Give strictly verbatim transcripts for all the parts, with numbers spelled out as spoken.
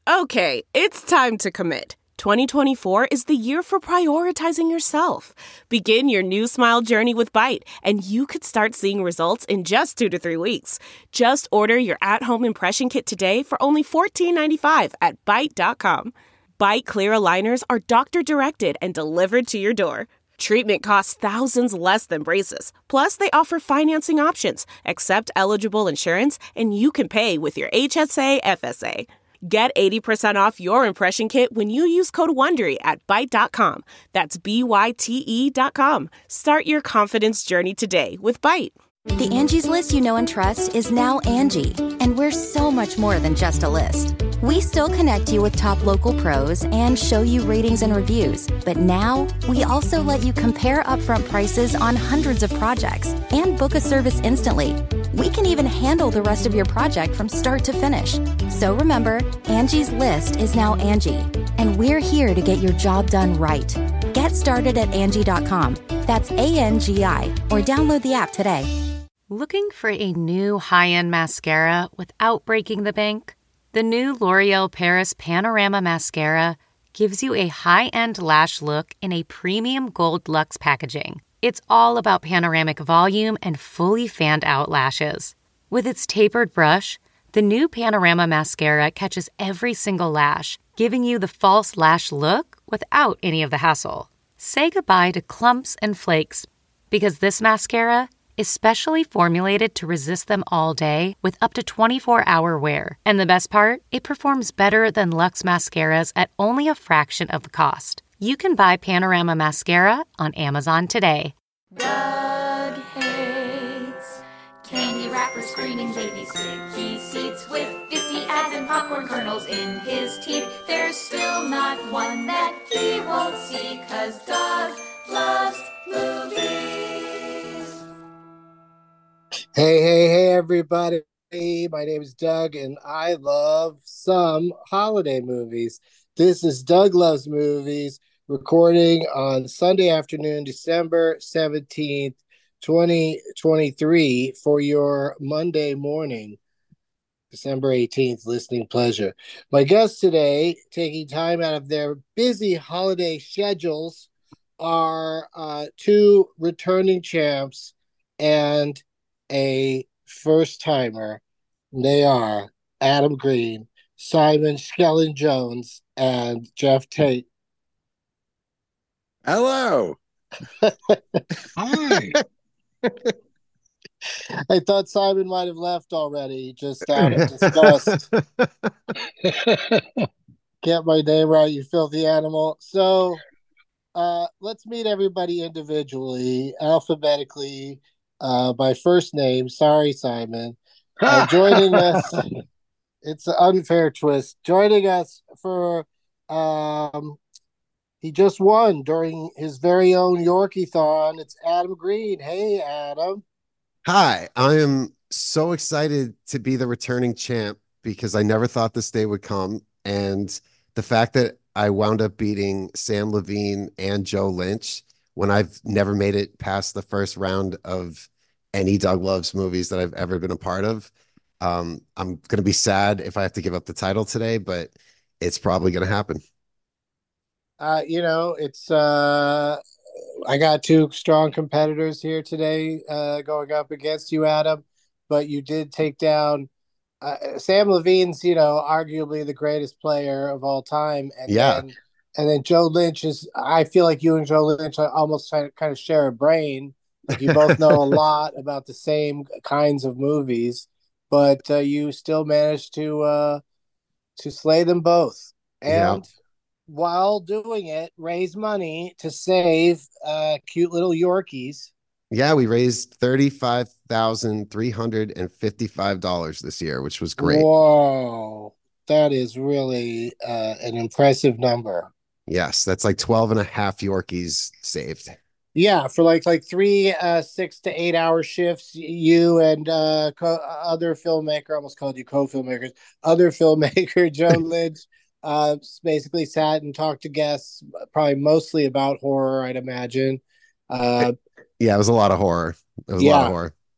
Okay, it's time to commit. twenty twenty-four is the year for prioritizing yourself. Begin your new smile journey with Byte, and you could start seeing results in just two to three weeks. Just order your at-home impression kit today for only fourteen ninety-five at byte dot com. Byte clear aligners are doctor-directed and delivered to your door. Treatment costs thousands less than braces. Plus, they offer financing options, accept eligible insurance, and you can pay with your H S A F S A. Get eighty percent off your impression kit when you use code WONDERY at byte dot com. That's B Y T E dot com. Start your confidence journey today with Byte. The Angie's List you know and trust is now Angie, and we're so much more than just a list. We still connect you with top local pros and show you ratings and reviews, but now we also let you compare upfront prices on hundreds of projects and book a service instantly. We can even handle the rest of your project from start to finish. So remember, Angie's List is now Angie, and we're here to get your job done right. Get started at Angie dot com. That's A N G I, or download the app today. Looking for a new high-end mascara without breaking the bank? The new L'Oreal Paris Panorama Mascara gives you a high-end lash look in a premium gold luxe packaging. It's all about panoramic volume and fully fanned-out lashes. With its tapered brush, the new Panorama Mascara catches every single lash, giving you the false lash look without any of the hassle. Say goodbye to clumps and flakes, because this mascara is specially formulated to resist them all day with up to twenty-four hour wear. And the best part? It performs better than Luxe mascaras at only a fraction of the cost. You can buy Panorama Mascara on Amazon today. Doug hates candy wrappers, screaming baby sticky seats with fifty ads and popcorn kernels in his teeth. There's still not one that he won't see, 'cause Doug loves movies. Hey, hey, hey, everybody. My name is Doug, and I love some holiday movies. This is Doug Loves Movies, recording on Sunday afternoon, December seventeenth, twenty twenty-three, for your Monday morning, December eighteenth, listening pleasure. My guests today, taking time out of their busy holiday schedules, are uh, two returning champs and a first-timer. They are Adam Green, Simon Skellen Jones, and Jeff Tate. Hello. Hi. I thought Simon might have left already, just out of disgust. Get my name right, you filthy animal. So uh, let's meet everybody individually, alphabetically, uh, by first name. Sorry, Simon. Uh, joining us, it's an unfair twist. Joining us for, um, he just won during his very own Yorkie-thon. It's Adam Green. Hey, Adam. Hi, I am so excited to be the returning champ because I never thought this day would come. And the fact that I wound up beating Sam Levine and Joe Lynch when I've never made it past the first round of any Doug Loves movies that I've ever been a part of. Um, I'm going to be sad if I have to give up the title today, but it's probably going to happen. Uh, you know, it's uh, I got two strong competitors here today uh, going up against you, Adam, but you did take down uh, Sam Levine's, you know, arguably the greatest player of all time. And Yeah. then, and then Joe Lynch is, I feel like you and Joe Lynch are almost trying to kind of share a brain. Like you both know a lot about the same kinds of movies, but uh, you still managed to uh, to slay them both. And Yeah. while doing it, raise money to save uh, cute little Yorkies. Yeah, we raised thirty-five thousand three hundred fifty-five dollars this year, which was great. Whoa, that is really uh, an impressive number. Yes, that's like twelve and a half Yorkies saved. Yeah, for like like three uh, six to eight hour shifts, you and uh, co- other filmmaker, I almost called you co-filmmakers, other filmmaker Joe Lynch, uh, basically sat and talked to guests, probably mostly about horror, I'd imagine. Uh, Yeah, it was a lot of horror. It was a Yeah. lot of horror.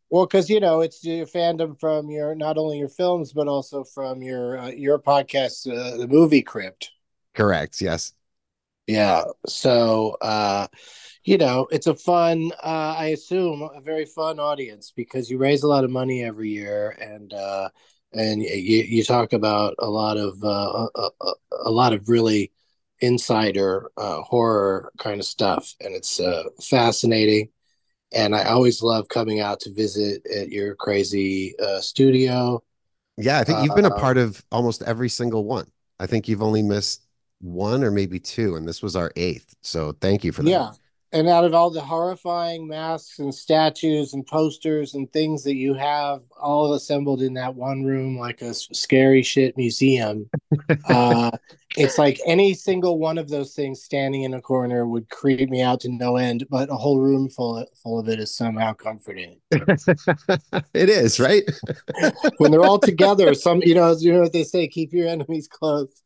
Well, because you know it's your fandom from your not only your films but also from your uh, your podcast, uh, the Movie Crypt. Correct. Yes. Yeah. So, uh, you know, it's a fun, uh, I assume, a very fun audience because you raise a lot of money every year, and uh, and you you talk about a lot of uh, a, a, a lot of really insider uh, horror kind of stuff, and it's uh, fascinating. And I always love coming out to visit at your crazy uh, studio. Yeah, I think you've been a Uh, part of almost every single one. I think you've only missed one or maybe two, and this was our eighth. So thank you for that. Yeah. And out of all the horrifying masks and statues and posters and things that you have all assembled in that one room like a scary shit museum, uh, it's like any single one of those things standing in a corner would creep me out to no end, but a whole room full of, full of it is somehow comforting. It is, right? When they're all together, some you know, you know what they say, keep your enemies close.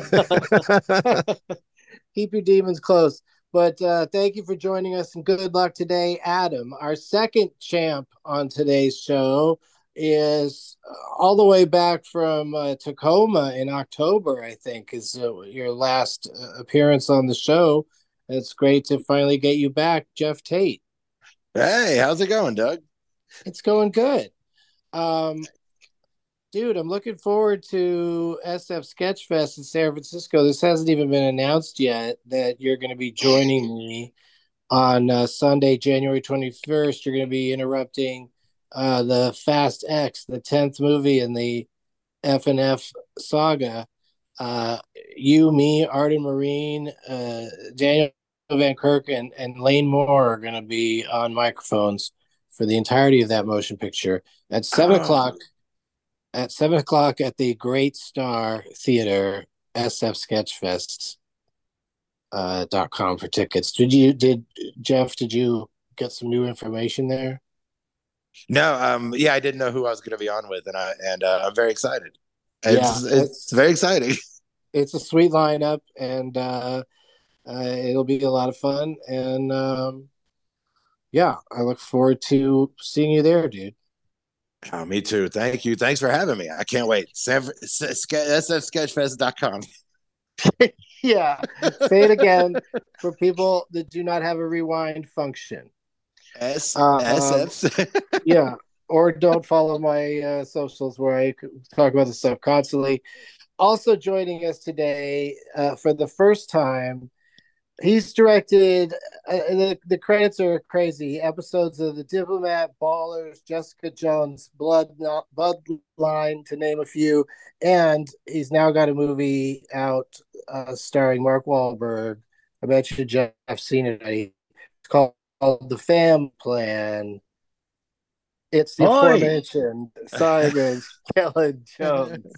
Keep your demons close. But uh, thank you for joining us and good luck today, Adam. Our second champ on today's show is all the way back from uh, Tacoma in October, I think, is uh, your last uh, appearance on the show. It's great to finally get you back, Jeff Tate. Hey, how's it going, Doug? It's going good. Um, dude, I'm looking forward to S F Sketchfest in San Francisco. This hasn't even been announced yet that you're going to be joining me on uh, Sunday, January twenty-first. You're going to be interrupting uh, the Fast X, the tenth movie in the F and F saga. Uh, you, me, Arden Marine, uh, Daniel Van Kirk, and, and Lane Moore are going to be on microphones for the entirety of that motion picture at seven Oh. o'clock. At seven o'clock at the Great Star Theater, S F Sketchfest uh, dot com for tickets. Did you did Jeff? Did you get some new information there? No, um, yeah, I didn't know who I was going to be on with, and I and uh, I'm very excited. It's Yeah, it's very exciting. It's a sweet lineup, and uh, uh, it'll be a lot of fun. And um, yeah, I look forward to seeing you there, dude. Oh, me too. Thank you. Thanks for having me. I can't wait. S F sketchfest dot com. Yeah, say it again for people that do not have a rewind function. S Uh, S F. Yeah, or don't follow my uh, socials where I talk about this stuff constantly. Also joining us today uh, for the first time, he's directed, uh, the, the credits are crazy, episodes of The Diplomat, Ballers, Jessica Jones, Blood Not Bloodline, to name a few, and he's now got a movie out uh, starring Mark Wahlberg. I bet you Jeff's seen it already. It's called The Fam Plan. It's the Hi. aforementioned Simon Kellen Jones.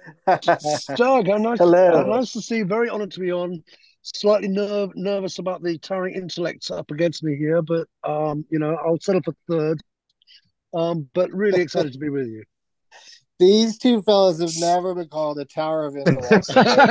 Doug, how nice, Hello. how nice to see you. Very honored to be on. Slightly nerve, nervous about the towering intellects up against me here, but um, you know, I'll settle for third. Um, but really excited to be with you. These two fellas have never been called a tower of intellect.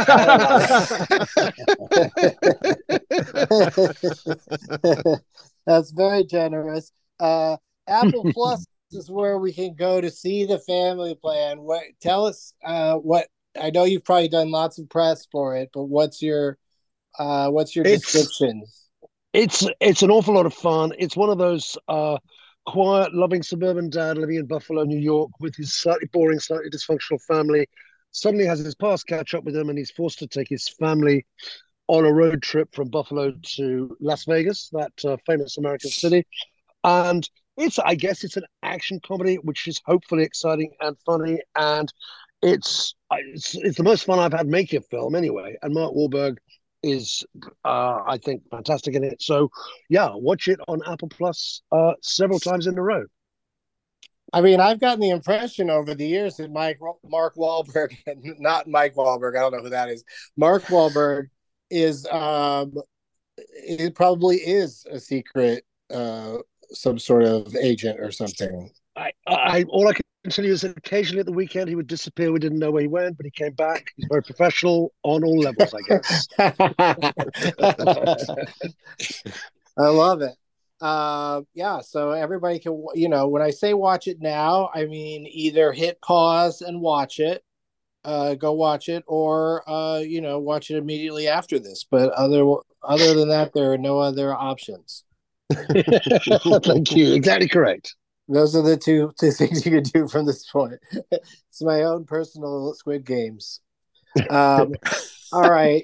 That's very generous. Uh, Apple Plus is where we can go to see The Family Plan. What? Tell us uh, what. I know you've probably done lots of press for it, but what's your uh, what's your It's- description? It's it's an awful lot of fun. It's one of those uh, quiet, loving suburban dad living in Buffalo, New York, with his slightly boring, slightly dysfunctional family. Suddenly has his past catch up with him, and he's forced to take his family on a road trip from Buffalo to Las Vegas, that uh, famous American city. And it's, I guess, it's an action comedy, which is hopefully exciting and funny. And it's it's, it's the most fun I've had making a film, anyway. And Mark Wahlberg is, uh, I think, fantastic in it. So, yeah, watch it on Apple Plus uh, several times in a row. I mean, I've gotten the impression over the years that Mike Mark Wahlberg, not Mike Wahlberg, I don't know who that is. Mark Wahlberg is, um, it probably is a secret, uh, some sort of agent or something. I, I all I can tell you is that occasionally at the weekend he would disappear. We didn't know where he went, but he came back. He's very professional on all levels, I guess. I love it. uh, yeah, so everybody can, you know, when I say watch it now, I mean either hit pause and watch it, uh, go watch it, or uh, you know, watch it immediately after this. But other other than that, there are no other options. Thank you. Exactly correct. Those are the two two things you can do from this point. It's my own personal Squid Games. Um, all right.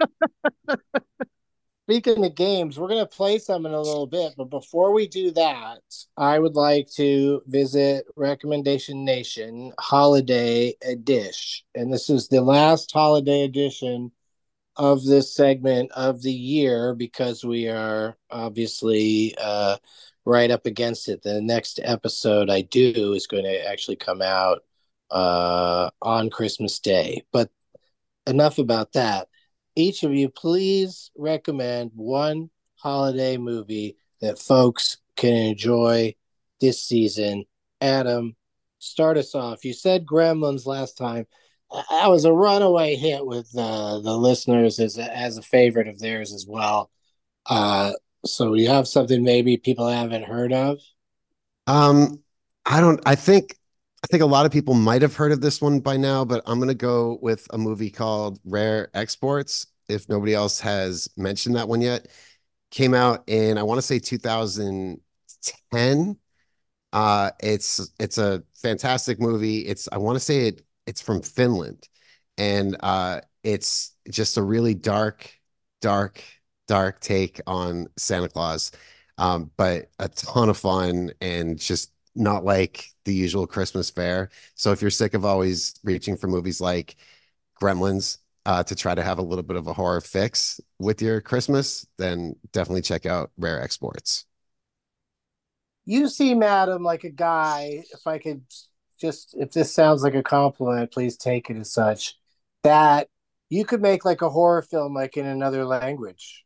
Speaking of games, we're going to play some in a little bit, but before we do that, I would like to visit Recommendation Nation Holiday Edition. And this is the last holiday edition of this segment of the year because we are obviously uh, right up against it. The next episode I do is going to actually come out uh, on Christmas Day. But enough about that. Each of you, please recommend one holiday movie that folks can enjoy this season. Adam, start us off. You said Gremlins last time. That was a runaway hit with uh, the listeners as a, as a favorite of theirs as well. Uh, so you have something maybe people haven't heard of? Um, I don't. I think I think a lot of people might have heard of this one by now, but I'm gonna go with a movie called Rare Exports. If nobody else has mentioned that one yet, came out in I want to say two thousand ten. Uh, it's it's a fantastic movie. It's I want to say it it's from Finland, and uh, it's just a really dark, dark, dark take on Santa Claus, um, but a ton of fun and just not like the usual Christmas fare. So if you're sick of always reaching for movies like Gremlins uh, to try to have a little bit of a horror fix with your Christmas, then definitely check out Rare Exports. You seem, Adam, like a guy, if I could just, if this sounds like a compliment, please take it as such, that you could make like a horror film like in another language.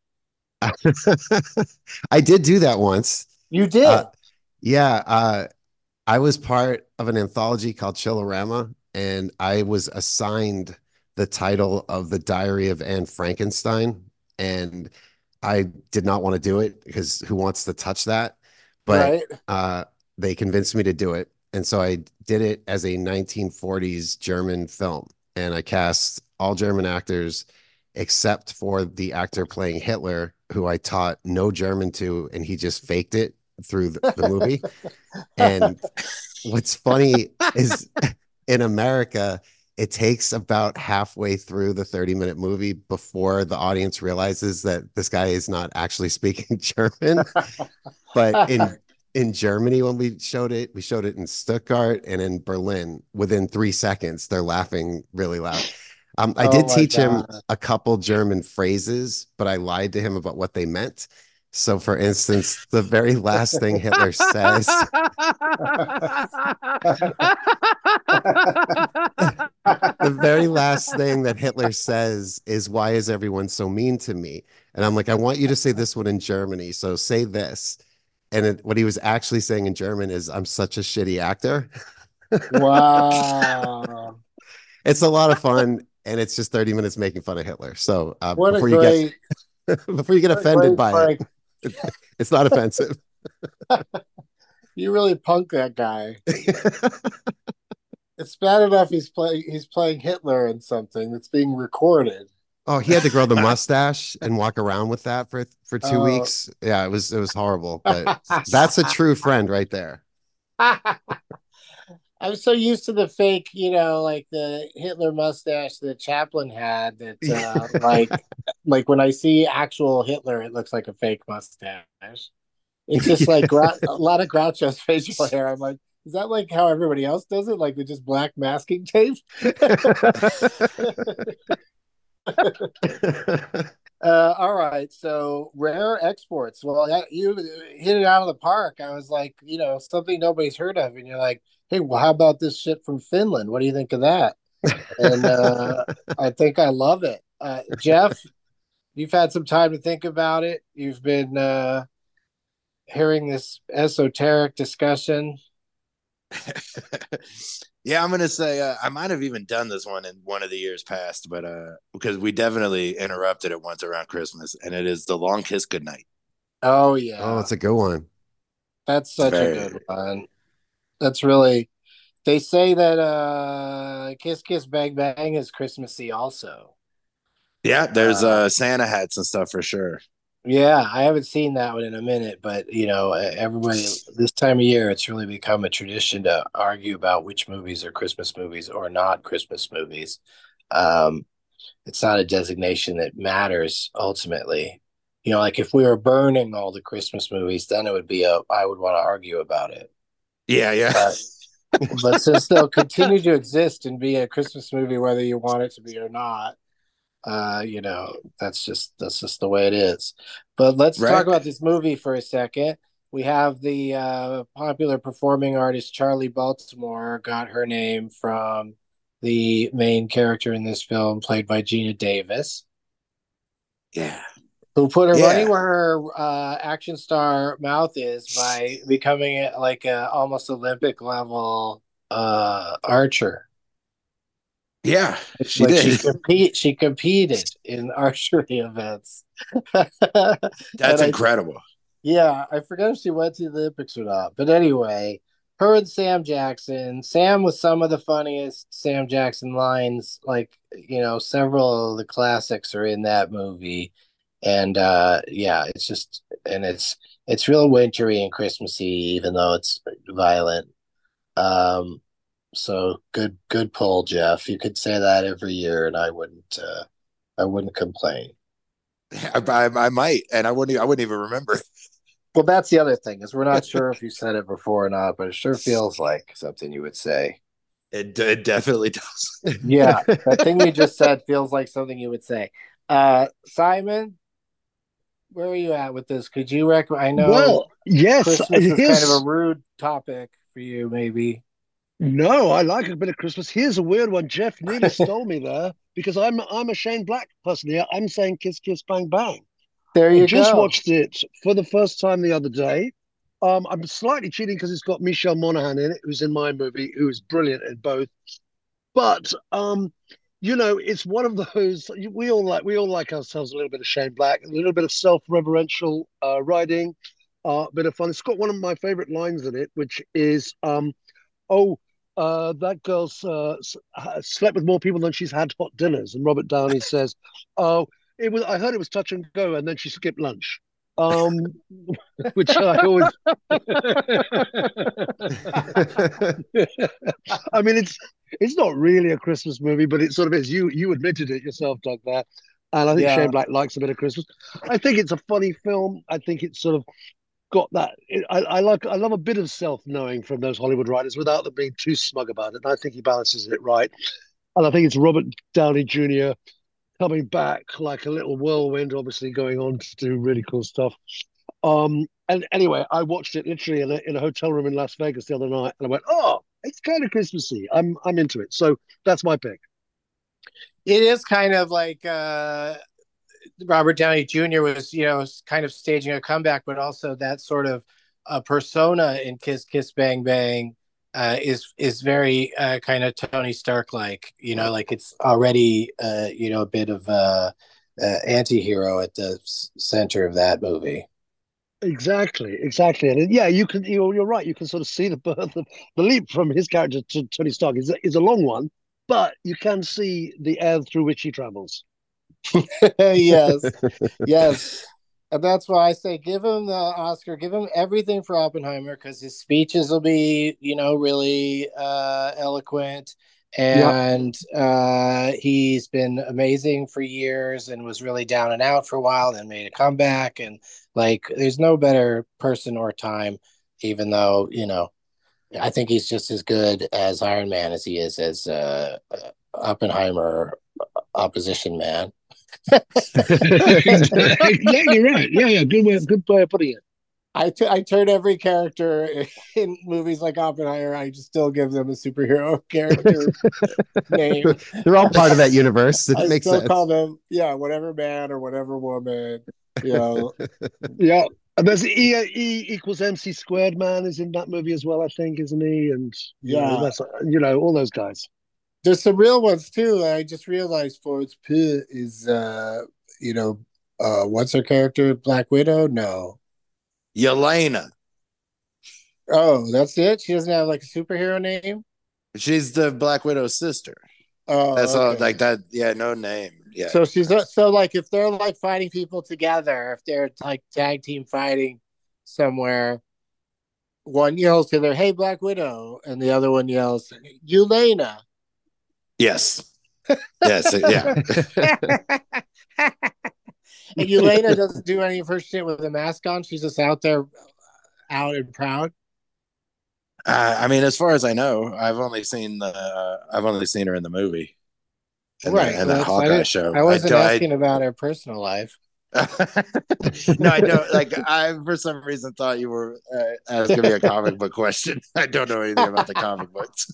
I did do that once. You did? Uh, yeah. Uh, I was part of an anthology called Chillerama, and I was assigned the title of The Diary of Anne Frankenstein. And I did not want to do it because who wants to touch that? But right. uh, they convinced me to do it. And so I did it as a nineteen forties German film. And I cast all German actors except for the actor playing Hitler, who I taught no German to, and he just faked it through the, the movie. And what's funny is in America, it takes about halfway through the thirty minute movie before the audience realizes that this guy is not actually speaking German. But in in Germany, when we showed it, we showed it in Stuttgart and in Berlin. Within three seconds, they're laughing really loud. Um, I Oh did my teach him God. a couple German phrases, but I lied to him about what they meant. So, for instance, the very last thing Hitler says, the very last thing that Hitler says is, "Why is everyone so mean to me?" And I'm like, I want you to say this one in Germany. So say this. And it, what he was actually saying in German is, "I'm such a shitty actor." Wow. It's a lot of fun, and it's just thirty minutes making fun of Hitler. So uh, What a before you great, get before you get what a offended great by prank. it, it's not offensive. You really punk that guy. It's bad enough he's playing he's playing Hitler in something that's being recorded. Oh, he had to grow the mustache and walk around with that for for two Oh. weeks. Yeah, it was it was horrible, but that's a true friend right there. I'm so used to the fake, you know, like the Hitler mustache that Chaplin had that uh, like like when I see actual Hitler, it looks like a fake mustache. It's just like Grou- a lot of Groucho's facial hair. I'm like, is that like how everybody else does it? Like with just black masking tape? Uh, all right, so Rare Exports. Well, that, you hit it out of the park. I was like, you know, something nobody's heard of, and you're like, hey, well, how about this shit from Finland? What do you think of that? And uh, I think I love it. Uh, Jeff, you've had some time to think about it. You've been uh, hearing this esoteric discussion. Yeah, I'm gonna say uh, I might have even done this one in one of the years past, but uh, because we definitely interrupted it once around Christmas, and it is The Long Kiss Goodnight. Oh Oh, yeah, it's a good one. that's It's such a very good one. That's really. They say that uh, Kiss Kiss Bang Bang is Christmassy also. yeah. There's Uh, uh Santa hats and stuff for sure. yeah, I haven't seen that one in a minute, but you know, e- everybody this time of year, it's really become a tradition to argue about which movies are Christmas movies or not Christmas movies. Um, it's not a designation that matters ultimately. You know, like if we were burning all the Christmas movies, then it would be a, I would want to argue about it. Yeah, yeah. But but since they'll continue to exist and be a Christmas movie, whether you want it to be or not, uh, you know, that's just that's just the way it is. But let's talk Right. about this movie for a second. We have the uh, popular performing artist Charlie Baltimore got her name from the main character in this film, played by Gina Davis, Yeah. who put her money Yeah. where her uh, action star mouth is by becoming like a almost Olympic level uh, archer. Yeah. She Like she did. compete, she competed in archery events, and That's I, incredible. yeah, I forget if she went to the Olympics or not. But anyway, her and Sam Jackson. Sam was some of the funniest Sam Jackson lines. Like you know, several of the classics are in that movie, and uh, yeah, it's just and it's it's real wintry and Christmassy, even though it's violent. Um, so good, good pull, Jeff. You could say that every year, and I wouldn't, uh, I wouldn't complain. I, I, I might, and I wouldn't. I wouldn't even remember. Well, that's the other thing is we're not sure if you said it before or not, but it sure feels like something you would say. It, it definitely does. Yeah, that thing you just said feels like something you would say. Uh, Simon, where are you at with this? Could you recommend? I know Well, yes, Christmas is kind of a here's rude topic for you, maybe. no, I like a bit of Christmas. Here's a weird one. Jeff nearly stole me there because I'm I'm a Shane Black person here. I'm saying Kiss Kiss Bang Bang. There I you just go. watched it for the first time the other day. Um, I'm slightly cheating because it's got Michelle Monaghan in it, who's in my movie, who's brilliant in both. But um, you know, it's one of those we all like. We all like ourselves a little bit of Shane Black, a little bit of self-reverential uh, writing, uh, a bit of fun. It's got one of my favorite lines in it, which is, um, "Oh, uh, that girl's uh, slept with more people than she's had hot dinners." And Robert Downey says, "Oh, it was. I heard it was touch and go, and then she skipped lunch." Um, which I always. I mean, it's it's not really a Christmas movie, but it sort of is. You you admitted it yourself, Doug. There, and I think Yeah, Shane Black likes a bit of Christmas. I think it's a funny film. I think it's sort of got that. It, I, I like. I love a bit of self-knowing from those Hollywood writers without them being too smug about it. And I think he balances it right. And I think it's Robert Downey Junior coming back like a little whirlwind, obviously going on to do really cool stuff. Um, and anyway, I watched it literally in a, in a hotel room in Las Vegas the other night, and I went, "Oh, it's kind of Christmassy. I'm I'm into it." So that's my pick. it is kind of like uh, Robert Downey Junior was, you know, kind of staging a comeback, but also that sort of uh, persona in Kiss Kiss Bang Bang uh, is is very uh, kind of Tony Stark like, you know, like it's already uh, you know a bit of a, a anti-hero at the center of that movie. Exactly, exactly, and yeah, you can. You're, you're right. You can sort of see the birth of the leap from his character to Tony Stark is is a long one, but you can see the air through which he travels. Yes, yes. And that's why I say give him the Oscar, give him everything for Oppenheimer because his speeches will be, you know, really uh, eloquent. Yeah, And uh, he's been amazing for years and was really down and out for a while, then made a comeback. And like, there's no better person or time, even though, you know, I think he's just as good as Iron Man as he is as uh, Oppenheimer opposition man. exactly right. Yeah, yeah. Good way, good way of putting it. I, t- I turn every character in movies like Oppenheimer, I just still give them a superhero character name. They're all part of that universe. It I makes still call sense. them, yeah, whatever man or whatever woman, you know. Yeah, and there's E, E equals M C squared man is in that movie as well, I think, isn't he? And you know, Yeah. that's you know, all those guys. There's some real ones too. I just realized Florence Pugh is, uh, you know, uh, what's her character? Black Widow? No. Yelena. Oh, that's it? She doesn't have like a superhero name? She's the Black Widow's sister. Oh, That's all okay. like that. Yeah, no name. Yeah. So she's so like if they're like fighting people together, if they're like tag team fighting somewhere, one yells to their "Hey Black Widow," and the other one yells "Yelena." Yes. Yes. Yeah. And Yelena doesn't do any of her shit with a mask on. She's just out there, out and proud. Uh, I mean, as far as I know, I've only seen the uh, I've only seen her in the movie, and right? the, and that I, Hawkeye show. I wasn't I, asking I, about her personal life. No, I don't. Like, I for some reason thought you were uh, asking me a comic book question. I don't know anything about the comic books.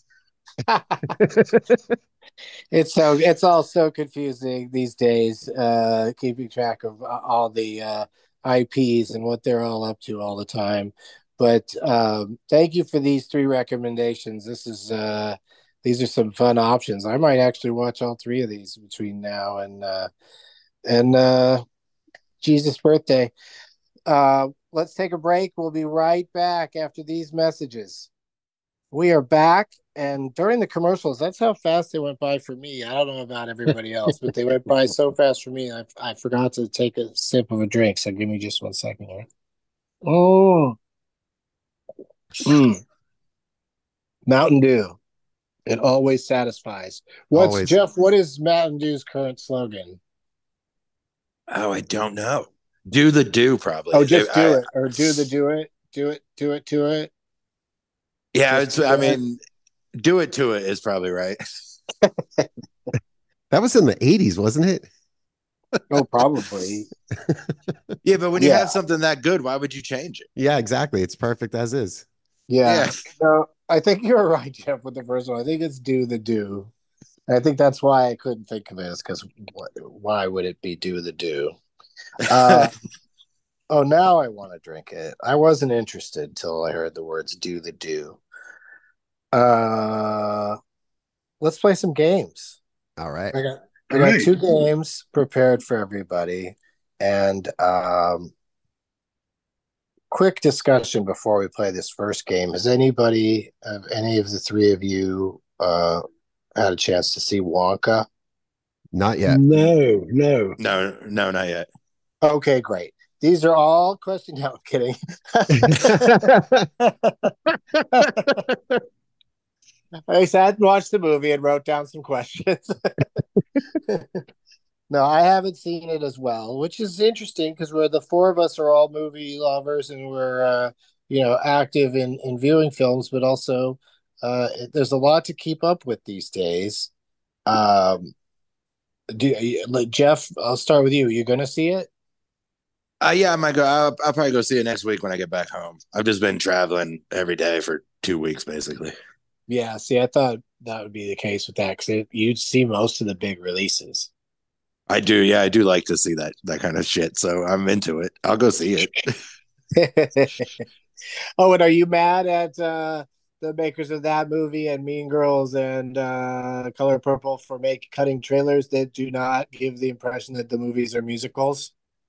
It's so it's all so confusing these days. Uh, keeping track of all the uh, I Ps and what they're all up to all the time. But um, thank you for these three recommendations. This is uh, these are some fun options. I might actually watch all three of these between now and uh, and uh, Jesus' birthday. Uh, let's take a break. We'll be right back after these messages. We are back, and during the commercials, that's how fast they went by for me. I don't know about everybody else, but they went by so fast for me. I I forgot to take a sip of a drink. So give me just one second here. Oh. Mm. Mountain Dew. It always satisfies. What's Always. Jeff? What is Mountain Dew's current slogan? Oh, I don't know. Do the do probably. Oh, just They, do I, it, or do the do it, do it, do it, do it. Yeah, Just it's. I do mean, do it to it is probably right. That was in the eighties, wasn't it? Oh, probably. Yeah, but when you Yeah. have something that good, why would you change it? Yeah, exactly. It's perfect as is. Yeah. Yeah. No, I think you're right, Jeff, with the first one. I think it's do the do. I think that's why I couldn't think of this, because why would it be do the do? Uh, oh, now I want to drink it. I wasn't interested until I heard the words do the do. Uh, let's play some games. All right. I got I got two games prepared for everybody, and um, quick discussion before we play this first game. Has anybody, of any of the three of you, uh, had a chance to see Wonka? Not yet. No, no. No, no, not yet. Okay, great. These are all questions. No, I'm kidding. I sat and watched the movie and wrote down some questions. No, I haven't seen it as well, which is interesting because we're the four of us are all movie lovers and we're uh, you know active in in viewing films, but also uh, there's a lot to keep up with these days. Um, do like Jeff? I'll start with you. You going to see it? Uh, yeah, I might go. I'll, I'll probably go see it next week when I get back home. I've just been traveling every day for two weeks, basically. Yeah. See, I thought that would be the case with that because you'd see most of the big releases. I do, yeah, I do like to see that that kind of shit. So I'm into it. I'll go see it. Oh, and are you mad at uh, the makers of that movie and Mean Girls and uh, Color Purple for make cutting trailers that do not give the impression that the movies are musicals?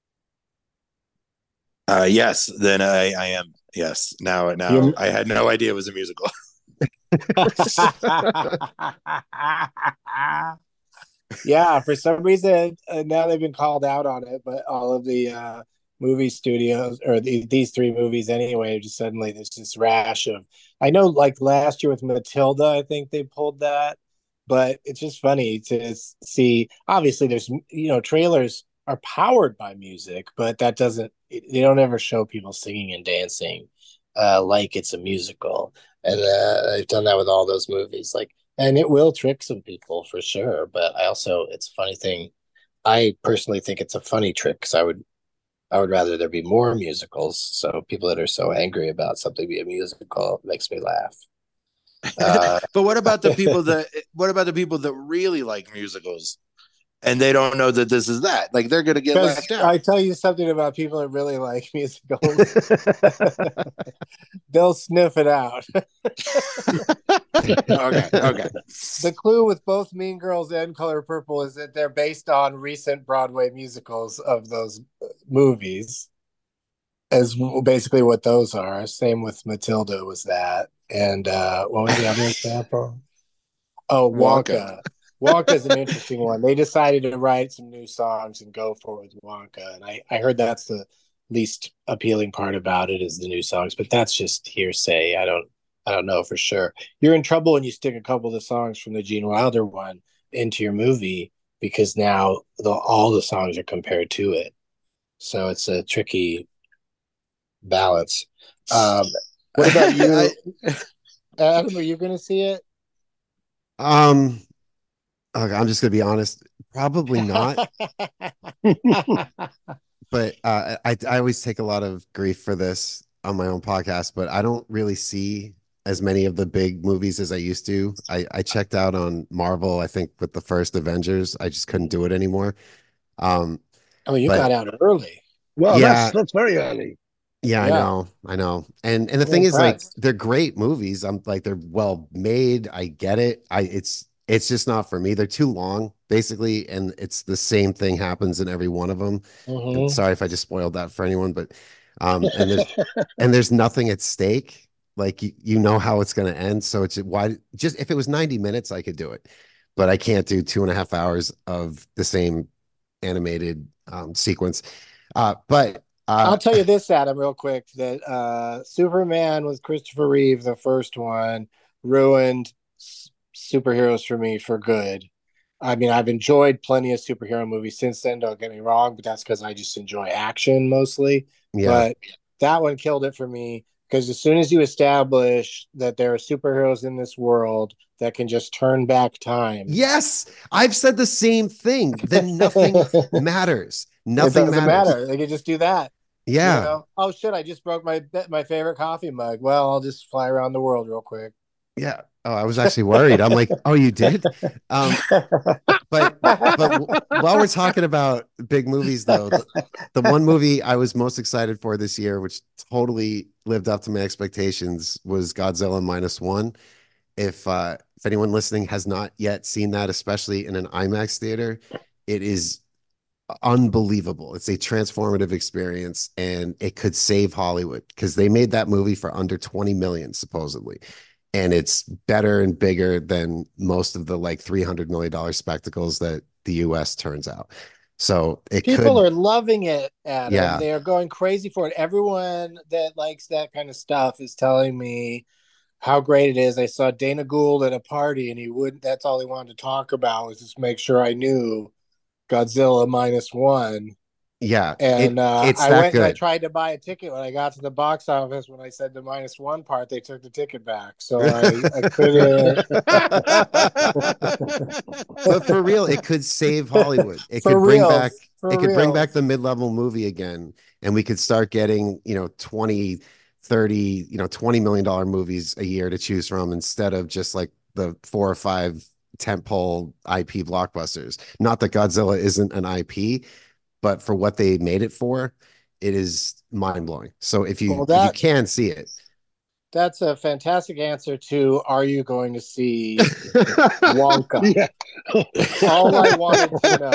Uh, yes, then I, I am. Yes, now now You're- I had no idea it was a musical. Yeah, for some reason uh, now they've been called out on it, but all of the uh, movie studios or the, these three movies anyway, just suddenly there's this rash of. I know, like last year with Matilda, I think they pulled that, but it's just funny to see. Obviously, there's you know trailers are powered by music, but that doesn't. They don't ever show people singing and dancing uh, like it's a musical, and uh, they've done that with all those movies, like. And it will trick some people for sure, but I also it's a funny thing. I personally think it's a funny trick because I would I would rather there be more musicals. So people that are so angry about something being a musical makes me laugh. Uh, But what about the people that? What about the people that really like musicals, and they don't know that this is that? Like they're gonna get left out. I tell you something about people that really like musicals. They'll sniff it out. Okay, okay. The clue with both Mean Girls and Color Purple is that they're based on recent Broadway musicals of those movies. is basically what those are. Same with Matilda was that. And uh, what was the other example? Oh, Wonka. Wonka is an interesting one. They decided to write some new songs and go for it with Wonka. And I, I heard that's the least appealing part about it is the new songs, but that's just hearsay. I don't I don't know for sure. You're in trouble when you stick a couple of the songs from the Gene Wilder one into your movie because now the, all the songs are compared to it. So it's a tricky balance. Um, what about you, I, Adam? Are you going to see it? Um, okay, I'm just going to be honest. Probably not. But uh, I I always take a lot of grief for this on my own podcast. But I don't really see as many of the big movies as I used to. I I checked out on Marvel. I think with the first Avengers, I just couldn't do it anymore. Um, I mean, you but, got out early. Well, yeah, that's that's very early. Yeah, Yeah. I know, I know. And and the I'm thing is, like, impressed. they're great movies. I'm like, they're well made. I get it. I it's it's just not for me. They're too long, basically, and it's the same thing happens in every one of them. And Mhm. sorry if I just spoiled that for anyone, but um, and there's and there's nothing at stake. Like you, you know how it's going to end. So it's why just if it was ninety minutes, I could do it, but I can't do two and a half hours of the same animated um, sequence. Uh, but uh, I'll tell you this, Adam, real quick, that uh, Superman with Christopher Reeve, the first one, ruined s- superheroes for me for good. I mean, I've enjoyed plenty of superhero movies since then, don't get me wrong, but that's because I just enjoy action mostly. yeah. But that one killed it for me because as soon as you establish that there are superheroes in this world that can just turn back time, Yes, I've said the same thing. Then nothing matters. it Nothing doesn't matters. matter. They can just do that. You Yeah. know, oh shit, I just broke my my favorite coffee mug. Well, I'll just fly around the world real quick. Yeah. Oh, I was actually worried. I'm like, oh, you did? Um, but but w- while we're talking about big movies, though, the, the one movie I was most excited for this year, which totally lived up to my expectations, was Godzilla minus one. If uh, if anyone listening has not yet seen that, especially in an IMAX theater, it is unbelievable. It's a transformative experience, and it could save Hollywood because they made that movie for under twenty million supposedly, and it's better and bigger than most of the like three hundred million dollar spectacles that the U S turns out. So it People could, are loving it, Adam. yeah, They are going crazy for it. Everyone that likes that kind of stuff is telling me how great it is. I saw Dana Gould at a party, and he wouldn't. That's all he wanted to talk about was just make sure I knew Godzilla minus one. yeah, it And uh, it's I that went and I good. tried to buy a ticket. When I got to the box office, when I said the minus one part, they took the ticket back. So I, I couldn't. But for real, it could save Hollywood. It For could bring reals. back For it could bring reals. back the mid-level movie again, and we could start getting, you know, twenty, thirty, you know, twenty million dollar movies a year to choose from instead of just like the four or five tentpole I P blockbusters. Not that Godzilla isn't an I P, but for what they made it for, it is mind-blowing. So if you Well, if you that can see it, that's a fantastic answer to are you going to see Wonka? Yeah. All I wanted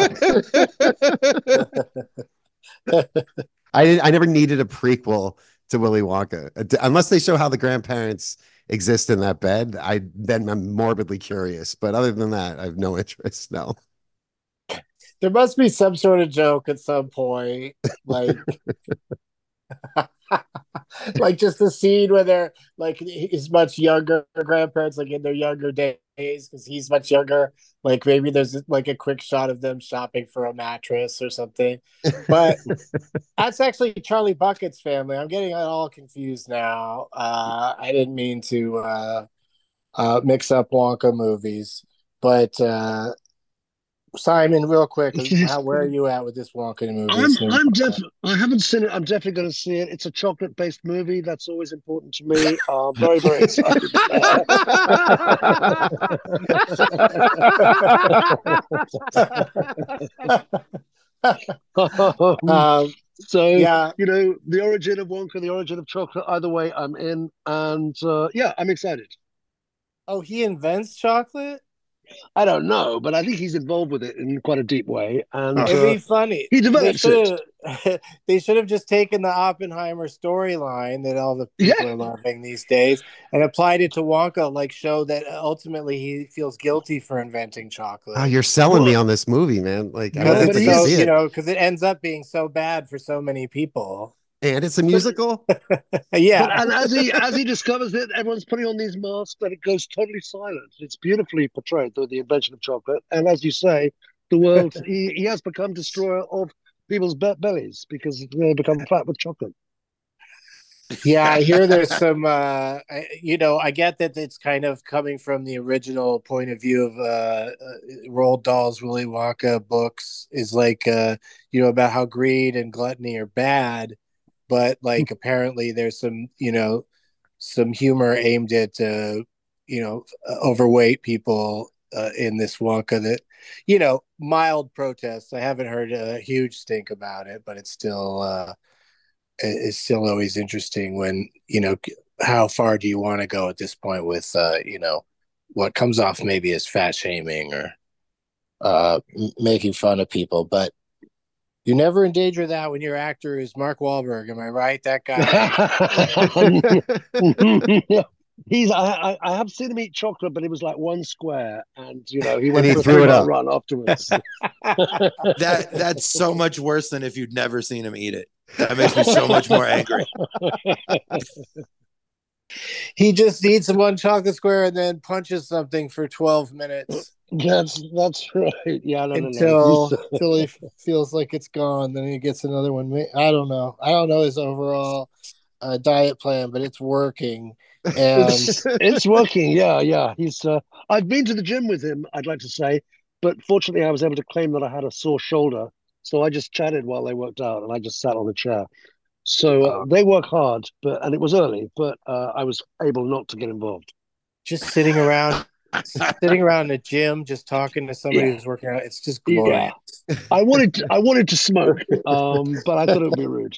to know. I didn't. I never needed a prequel to Willy Wonka, Uh, unless they show how the grandparents exist in that bed. I then I'm morbidly curious, but other than that, I have no interest. No. There must be some sort of joke at some point, like like just the scene where they're like he's much younger grandparents, like in their younger days, because he's much younger. Like maybe there's like a quick shot of them shopping for a mattress or something. But that's actually Charlie Bucket's family. I'm getting it all confused now. Uh, I didn't mean to uh, uh, mix up Wonka movies, but uh, Simon, real quick, how where are you at with this Wonka movie? I'm This new I'm Wonka? def I haven't seen it. I'm definitely going to see it. It's a chocolate based movie. That's always important to me. Uh, very very excited. um, um, so yeah. you know the origin of Wonka, the origin of chocolate. Either way, I'm in, and uh, yeah, I'm excited. Oh, he invents chocolate? I don't know, but I think he's involved with it in quite a deep way, and Oh, It'd uh, be funny. he They develops it. should they should have just taken the Oppenheimer storyline that all the people Yeah. are loving these days and applied it to Wonka, like show that ultimately he feels guilty for inventing chocolate. Oh, you're selling me Well, on this movie, man. Like I'm because gonna no, have but to it's go so, he's see you it. know, because it ends up being so bad for so many people. And it's a but musical. but Yeah. and as he as he discovers it, everyone's putting on these masks, and it goes totally silent. It's beautifully portrayed through the invention of chocolate, and as you say, the world he, he has become destroyer of people's be- bellies because they become fat with chocolate. Yeah, I hear there's some, uh, I, you know, I get that it's kind of coming from the original point of view of uh, uh, Roald Dahl's Willy Wonka books is like, uh, you know, about how greed and gluttony are bad, but like apparently there's some, you know, some humor aimed at, uh, you know, overweight people uh, in this Wonka that, you know, mild protests. I haven't heard a huge stink about it, but it's still, uh, it's still always interesting when, you know, how far do you want to go at this point with, uh, you know, what comes off maybe as fat shaming or uh, making fun of people. But you never endanger that when your actor is Mark Wahlberg. Am I right? That guy. He's I, I I have seen him eat chocolate, but it was like one square, and you know he And went he for a threw three it mile up. run afterwards. That that's so much worse than if you'd never seen him eat it. That makes me so much more angry. He just eats one chocolate square and then punches something for twelve minutes That's that's right. Yeah, no, no, no. He's until until he feels like it's gone. Then he gets another one. I don't know. I don't know his overall uh, diet plan, but it's working. And it's it's working. Yeah, yeah. He's. Uh, I've been to the gym with him. I'd like to say, but fortunately, I was able to claim that I had a sore shoulder, so I just chatted while they worked out, and I just sat on the chair. So uh, uh, they work hard, but and it was early, but uh, I was able not to get involved. just sitting around, sitting around in a gym, just talking to somebody Yeah, who's working out, it's just yeah. glorious. I wanted to, I wanted to smoke, um, but I thought it would be rude.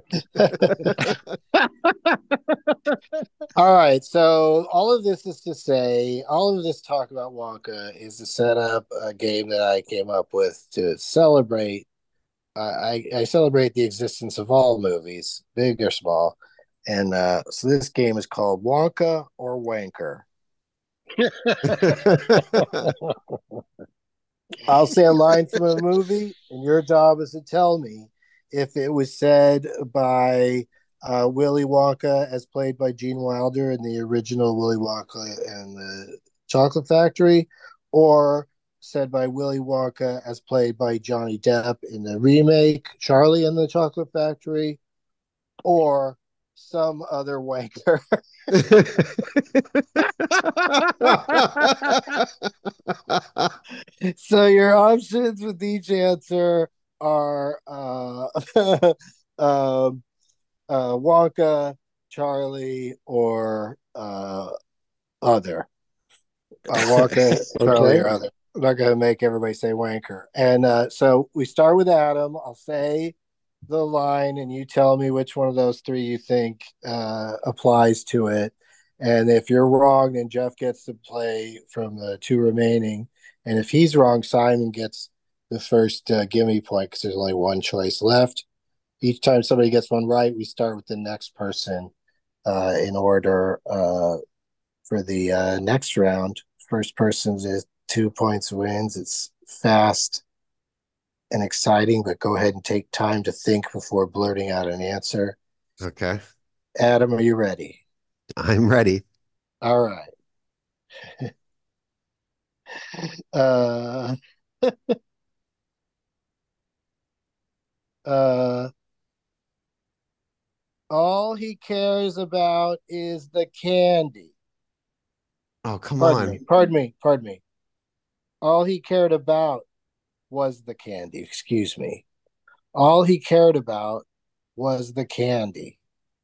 All right, so all of this is to say, all of this talk about Wonka is to set up a game that I came up with to celebrate. Uh, I, I celebrate the existence of all movies, big or small, and uh, so this game is called Wonka or Wanker. I'll say a line from a movie, and your job is to tell me if it was said by uh, Willy Wonka, as played by Gene Wilder in the original Willy Wonka and the Chocolate Factory, or said by Willy Wonka, as played by Johnny Depp in the remake Charlie and the Chocolate Factory, or some other wanker. So your options with each answer are uh, um, uh, Wonka, Charlie, or uh, other. Uh, Wonka, Charlie, Okay. or other. I'm not going to make everybody say wanker. And uh, so we start with Adam. I'll say the line, and you tell me which one of those three you think uh, applies to it. And if you're wrong, then Jeff gets to play from the two remaining. And if he's wrong, Simon gets the first uh, gimme point because there's only one choice left. Each time somebody gets one right, we start with the next person uh, in order uh, for the uh, next round. First person is two points wins. It's fast and exciting, but go ahead and take time to think before blurting out an answer. Okay. Adam, are you ready? I'm ready. All right. uh, uh, all he cares about is the candy. Oh, come Pardon on. me. Pardon me. Pardon me. All he cared about was the candy. Excuse me. All he cared about was the candy.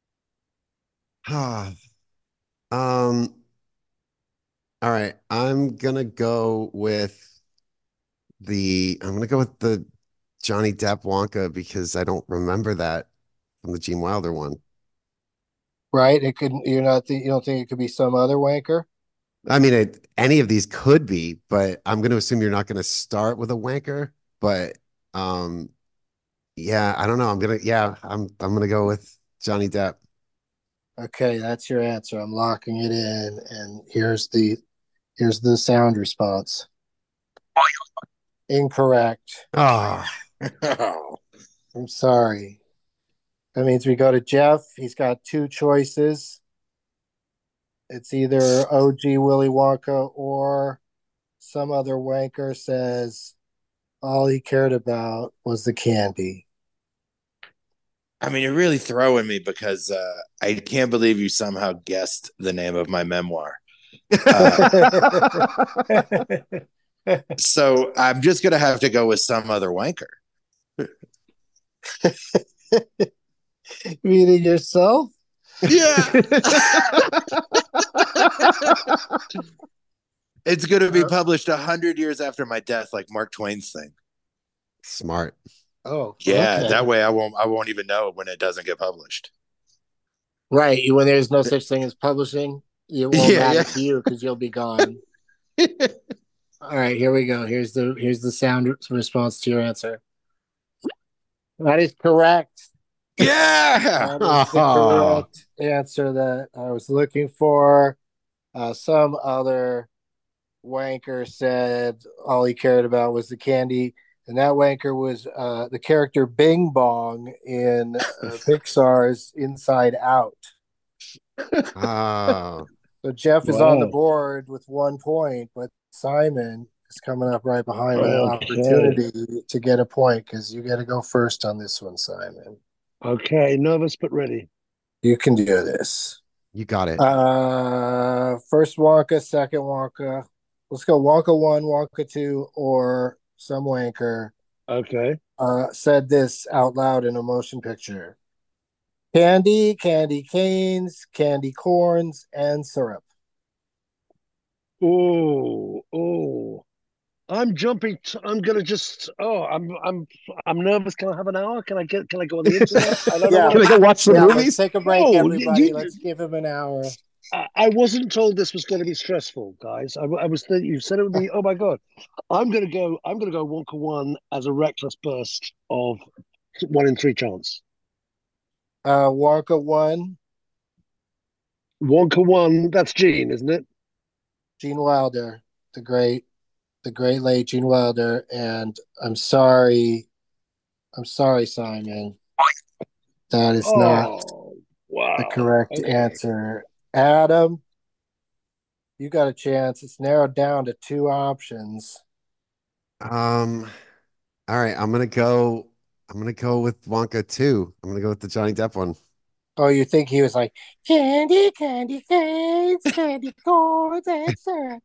um, all right. I'm gonna go with the I'm gonna go with the Johnny Depp Wonka because I don't remember that from the Gene Wilder one. Right? It could. You're not. You don't think it could be some other wanker? I mean, it, any of these could be, but I'm going to assume you're not going to start with a wanker. But um, Yeah, I don't know. I'm gonna yeah, I'm I'm gonna go with Johnny Depp. Okay, that's your answer. I'm locking it in, and here's the here's the sound response. Incorrect. Oh, I'm sorry. That means we go to Jeff. He's got two choices. It's either O G Willy Wonka or some other wanker says all he cared about was the candy. I mean, you're really throwing me because uh, I can't believe you somehow guessed the name of my memoir. Uh, so I'm just gonna have to go with some other wanker. Meaning yourself? Yeah. It's going to be published a hundred years after my death, like Mark Twain's thing. smart. Oh, Yeah, okay. that way I won't I won't even know when it doesn't get published. Right. When there's no such thing as publishing, it won't Yeah, matter yeah. to you because you'll be gone. All right, here we go. Here's the here's the sound response to your answer. That is correct. Yeah. That is the Oh. correct answer that I was looking for. Uh, some other wanker said all he cared about was the candy, and that wanker was uh, the character Bing Bong in uh, Pixar's Inside Out. Oh. So Jeff is on the Wow. board with one point, but Simon is coming up right behind with an Okay. opportunity to get a point because you got to go first on this one, Simon. Okay, nervous but ready. You can do this. You got it. Uh, first Wonka, second Wonka. Let's go Wonka one, Wonka two, or some wanker Okay. uh, said this out loud in a motion picture. Candy, candy canes, candy corns, and syrup. Oh, oh. I'm jumping. T- I'm gonna just. Oh, I'm. I'm. I'm nervous. Can I have an hour? Can I get? Can I go on the internet? I don't Yeah. know Can I what. go watch some Yeah, let's movies? take a break, Oh, everybody. you- Let's give him an hour. I, I wasn't told this was going to be stressful, guys. I, I was. Th- you said it would be. Oh my god. I'm gonna go. I'm gonna go Wonka one as a reckless burst of one in three chance. Uh, Wonka one, Wonka one. That's Gene, isn't it? Gene Wilder, the great, the great late Gene Wilder, and I'm sorry, I'm sorry, Simon. That is not Oh, wow. the correct Okay. answer. Adam, you got a chance. It's narrowed down to two options. Um, all right, I'm gonna go. I'm gonna go with Wonka two. I'm gonna go with the Johnny Depp one. Oh, you think he was like candy, candy canes, candy corns, and syrup?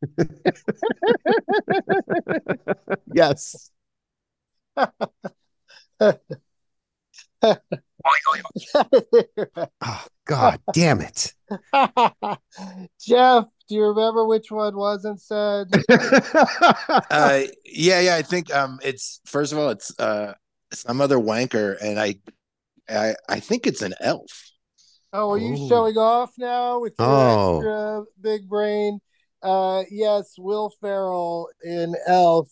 Yes. Oh, God damn it. Jeff, do you remember which one wasn't said? Uh, yeah, yeah. I think um, it's first of all, it's uh, some other wanker, and I, I, I think it's an elf. Oh, are you Ooh. showing off now with your Oh. extra big brain? Uh, yes, Will Ferrell in Elf.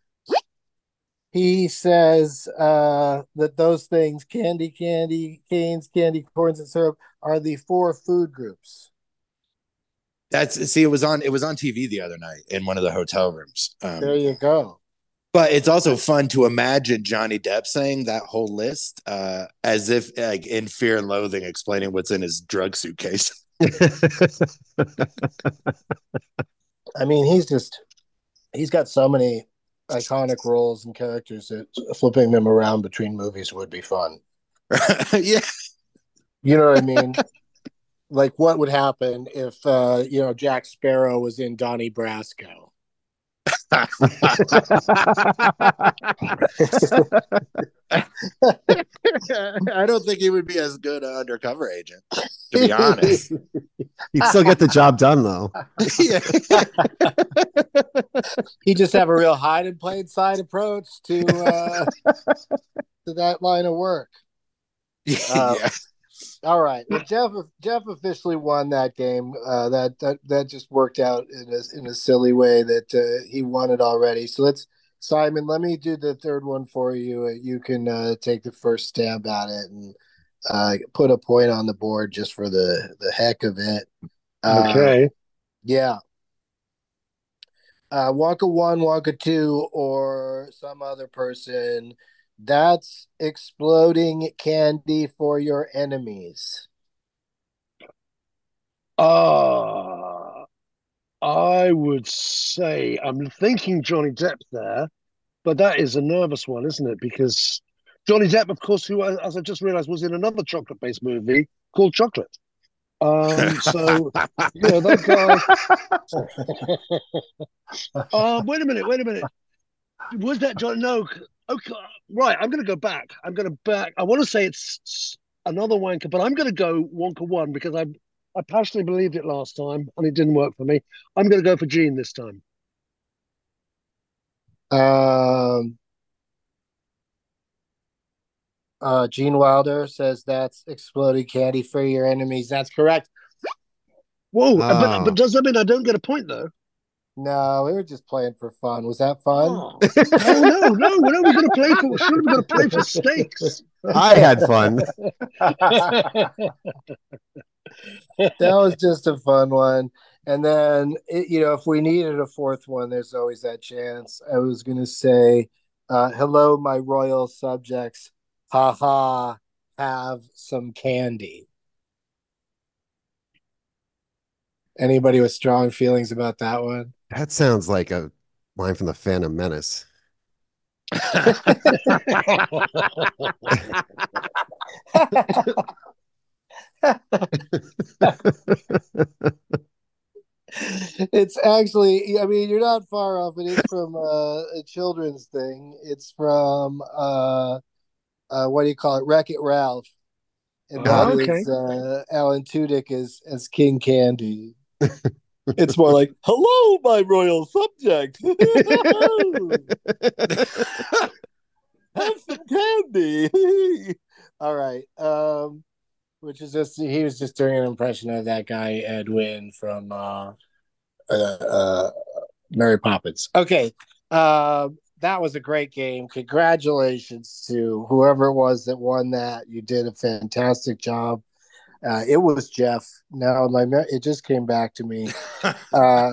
He says uh, that those things, candy, candy, canes, candy, corns, and syrup, are the four food groups. That's see, it was on it was on T V the other night in one of the hotel rooms. Um, There you go. But it's also fun to imagine Johnny Depp saying that whole list uh, as if like in Fear and Loathing, explaining what's in his drug suitcase. I mean, he's just, he's got so many iconic roles and characters that flipping them around between movies would be fun. Yeah. You know what I mean? Like, what would happen if, uh, you know, Jack Sparrow was in Donnie Brasco? I don't think he would be as good an undercover agent, to be honest. You'd still get the job done, though. Yeah. He just have a real hide in plain sight approach to uh, to that line of work. Uh, Yeah. All right, well, Jeff Jeff officially won that game. Uh, that that that just worked out in a in a silly way that uh, he won it already. So let's Simon, let me do the third one for you. You can uh, take the first stab at it and uh, put a point on the board just for the, the heck of it. Okay. Uh, yeah. Uh, Wonka one, Wonka two, or some other person. That's exploding candy for your enemies. Uh, I would say I'm thinking Johnny Depp there, but that is a nervous one, isn't it? Because Johnny Depp, of course, who, as I just realized, was in another chocolate-based movie called Chocolate. Um, so, you know, that guy. uh, wait a minute, wait a minute. Was that John? No. Okay, right. I'm going to go back. I'm going to back. I want to say it's another Wonka, but I'm going to go Wonka one because I I passionately believed it last time and it didn't work for me. I'm going to go for Gene this time. Um. Uh, Gene Wilder says that's exploding candy for your enemies. That's correct. Whoa! Oh. But but does that mean I don't get a point though? No, we were just playing for fun. Was that fun? Oh, no, no, no. What are we going to play for? Surely we're going to play for stakes. I had fun. That was just a fun one. And then, it, you know, if we needed a fourth one, there's always that chance. I was going to say, uh, hello, my royal subjects. Ha ha, have some candy. Anybody with strong feelings about that one? That sounds like a line from the Phantom Menace. It's actually, I mean, you're not far off. It is from uh, a children's thing. It's from, uh, uh, what do you call it? Wreck-It Ralph. And that Oh, okay. is uh, Alan Tudyk as, as King Candy. It's more like, hello, my royal subject. Have some candy. All right. Um, which is just, he was just doing an impression of that guy, Edwin, from uh, uh, uh, Mary Poppins. Okay. Uh, that was a great game. Congratulations to whoever it was that won that. You did a fantastic job. Uh, it was Jeff. Now my it just came back to me. Uh,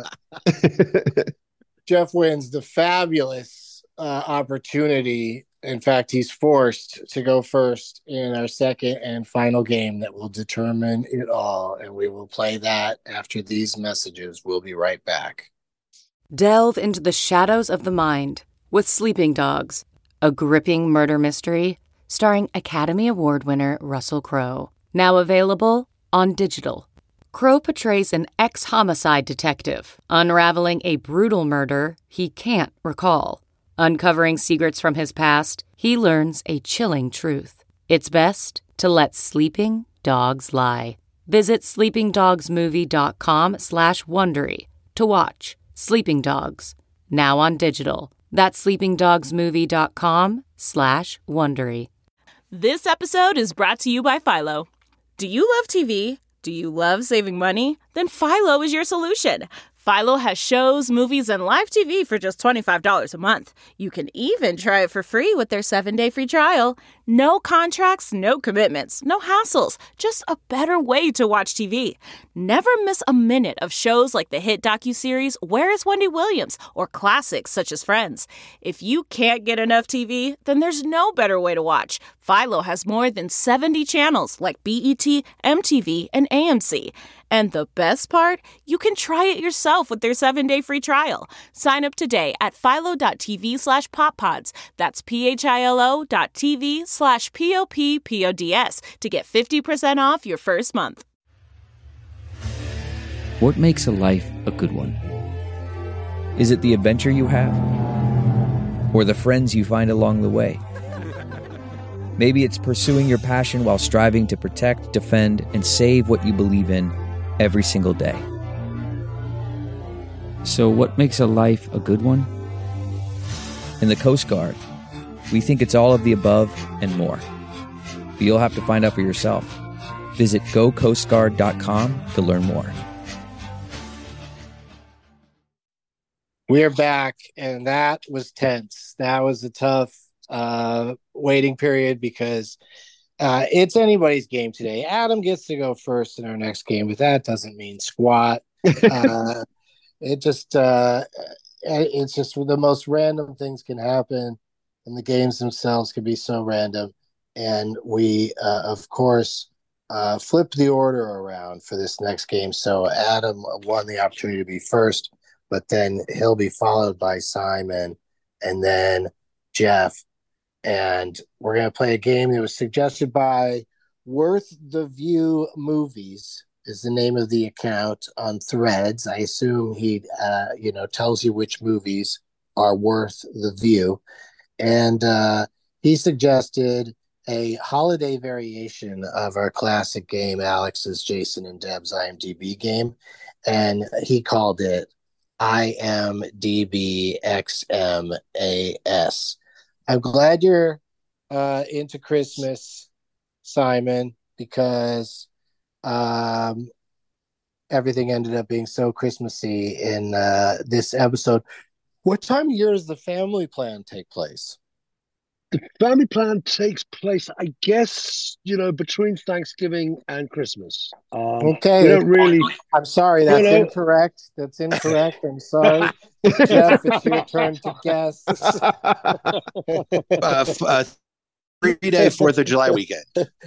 Jeff wins the fabulous uh, opportunity. In fact, he's forced to go first in our second and final game that will determine it all. And we will play that after these messages. We'll be right back. Delve into the shadows of the mind with Sleeping Dogs, a gripping murder mystery starring Academy Award winner Russell Crowe. Now available on digital. Crowe portrays an ex-homicide detective unraveling a brutal murder he can't recall. Uncovering secrets from his past, he learns a chilling truth. It's best to let sleeping dogs lie. Visit sleepingdogsmovie.com slash Wondery to watch Sleeping Dogs, now on digital. That's sleepingdogsmovie.com slash Wondery. This episode is brought to you by Philo. Do you love T V? Do you love saving money? Then Philo is your solution. Philo has shows, movies, and live T V for just twenty-five dollars a month. You can even try it for free with their seven-day free trial. No contracts, no commitments, no hassles. Just a better way to watch T V. Never miss a minute of shows like the hit docuseries Where is Wendy Williams? Or classics such as Friends. If you can't get enough T V, then there's no better way to watch. Philo has more than seventy channels like B E T, M T V, and A M C. And the best part? You can try it yourself with their seven-day free trial. Sign up today at philo.tv slash poppods. That's P-H-I-L-O dot TV slash P-O-P-P-O-D-S to get fifty percent off your first month. What makes a life a good one? Is it the adventure you have? Or the friends you find along the way? Maybe it's pursuing your passion while striving to protect, defend, and save what you believe in every single day. So what makes a life a good one? In the Coast Guard, we think it's all of the above and more. But you'll have to find out for yourself. Visit go coast guard dot com to learn more. We're back, and that was tense. That was a tough uh, waiting period because uh, it's anybody's game today. Adam gets to go first in our next game, but that doesn't mean squat. Uh, it just uh, it's just the most random things can happen, and the games themselves can be so random. And we, uh, of course, uh, flipped the order around for this next game. So Adam won the opportunity to be first, but then he'll be followed by Simon and then Jeff. And we're going to play a game that was suggested by Worth the View Movies is the name of the account on Threads. I assume he, uh, you know, tells you which movies are worth the view. And uh, he suggested a holiday variation of our classic game, Alex's, Jason, and Deb's IMDb game. And he called it I M D B X M A S. I'm glad you're uh, into Christmas, Simon, because um, everything ended up being so Christmassy in uh, this episode. What time of year does the family plan take place? The family plan takes place, I guess, you know, between Thanksgiving and Christmas. Um, okay. We don't really. I'm sorry. That's you know, incorrect. That's incorrect. I'm sorry. Jeff, it's your turn to guess. uh, f- uh, three-day Fourth of July weekend.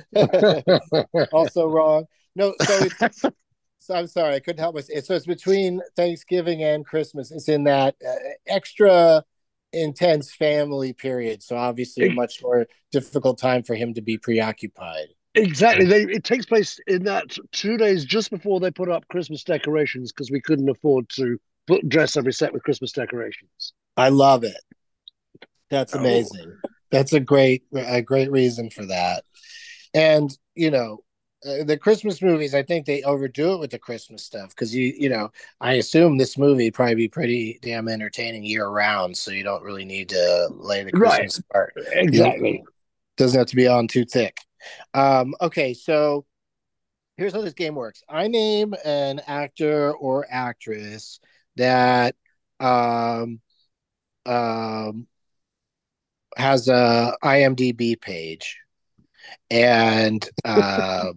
Also wrong. No, so it's. So I'm sorry, I couldn't help myself. So it's between Thanksgiving and Christmas. It's in that uh, extra intense family period. So obviously a much more difficult time for him to be preoccupied. Exactly. They, it takes place in that two days just before they put up Christmas decorations because we couldn't afford to put, dress every set with Christmas decorations. I love it. That's amazing. Oh. That's a great, a great reason for that. And, you know, Uh, the Christmas movies, I think they overdo it with the Christmas stuff because you, you know, I assume this movie would probably be pretty damn entertaining year round, so you don't really need to lay the Christmas right. part. Exactly. You know, doesn't have to be on too thick. Um, okay, so here's how this game works. I name an actor or actress that um, um, has a IMDb page. And uh,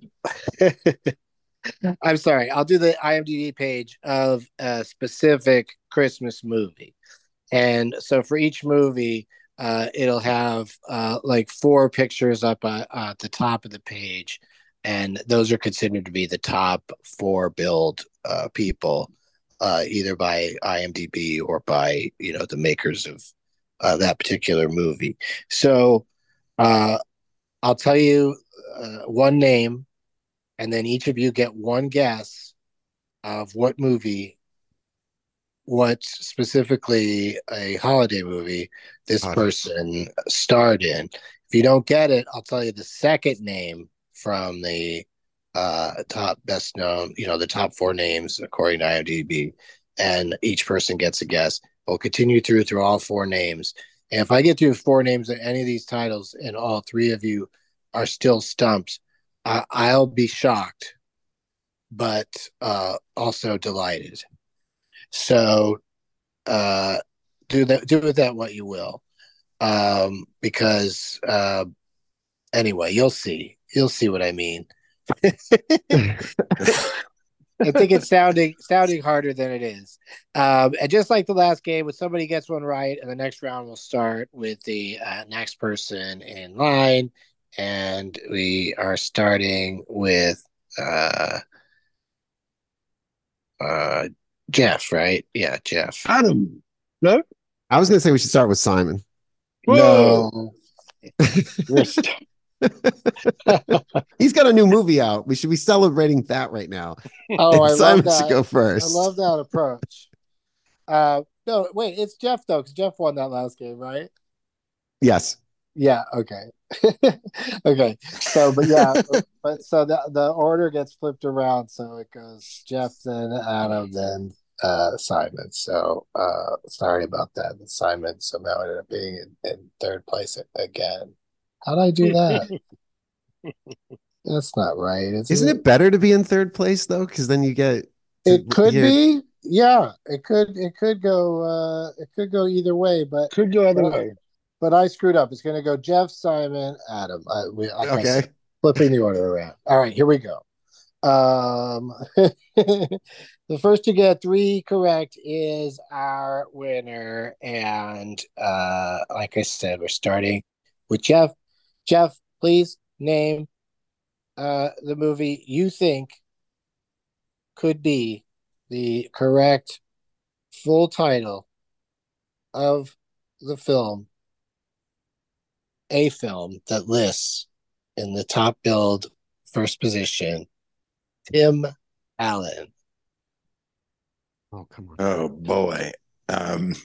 I'm sorry, I'll do the IMDb page of a specific Christmas movie. And so for each movie, uh, it'll have uh, like four pictures up uh, at the top of the page. And those are considered to be the top four billed uh, people, uh, either by IMDb or by, you know, the makers of uh, that particular movie. So, uh, I'll tell you uh, one name, and then each of you get one guess of what movie, what specifically a holiday movie this Holiday. person starred in. If you don't get it, I'll tell you the second name from the uh, top best known, you know, the top four names according to IMDb, and each person gets a guess. We'll continue through through all four names. And if I get through four names of any of these titles and all three of you are still stumped, uh, I'll be shocked, but uh, also delighted. So uh, do that. Do with that what you will, um, because uh, anyway, you'll see. You'll see what I mean. I think it's sounding sounding harder than it is. Um, and just like the last game, when somebody gets one right, and the next round will start with the uh, next person in line. And we are starting with uh, uh, Jeff, right? Yeah, Jeff. Adam. No? I was going to say we should start with Simon. Whoa. No. He's got a new movie out. We should be celebrating that right now. Oh, I Simon love that. should go first. I love that approach. Uh, no, wait, it's Jeff though, because Jeff won that last game, right? Yes. Yeah. Okay. Okay. So, but yeah, but, but so the the order gets flipped around, so it goes Jeff, then Adam, then uh, Simon. So, uh, sorry about that. Simon somehow ended up being in, in third place again. How did I do that? That's not right. Isn't, Isn't it? it better to be in third place though? Because then you get. It could hear... be. Yeah, it could it could go uh it could go either way, but Could go either but, way. but I screwed up. It's going to go Jeff, Simon, Adam. I, we, like I Okay. said, flipping the order around. All right, here we go. Um, the first to get three correct is our winner, and uh, like I said, we're starting with Jeff. Jeff, please name uh the movie you think could be the correct full title of the film, a film that lists in the top billed first position, Tim Allen. Oh, come on. Oh boy. Um,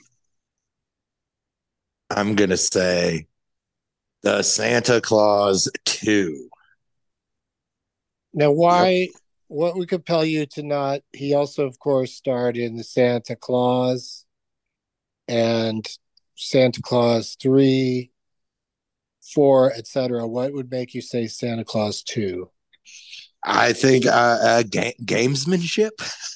I'm gonna say the Santa Claus two. Now, why? Yep. What would compel you to not? He also, of course, starred in the Santa Claus and Santa Claus three, four, et cetera. What would make you say Santa Claus two? I think uh, uh ga- gamesmanship.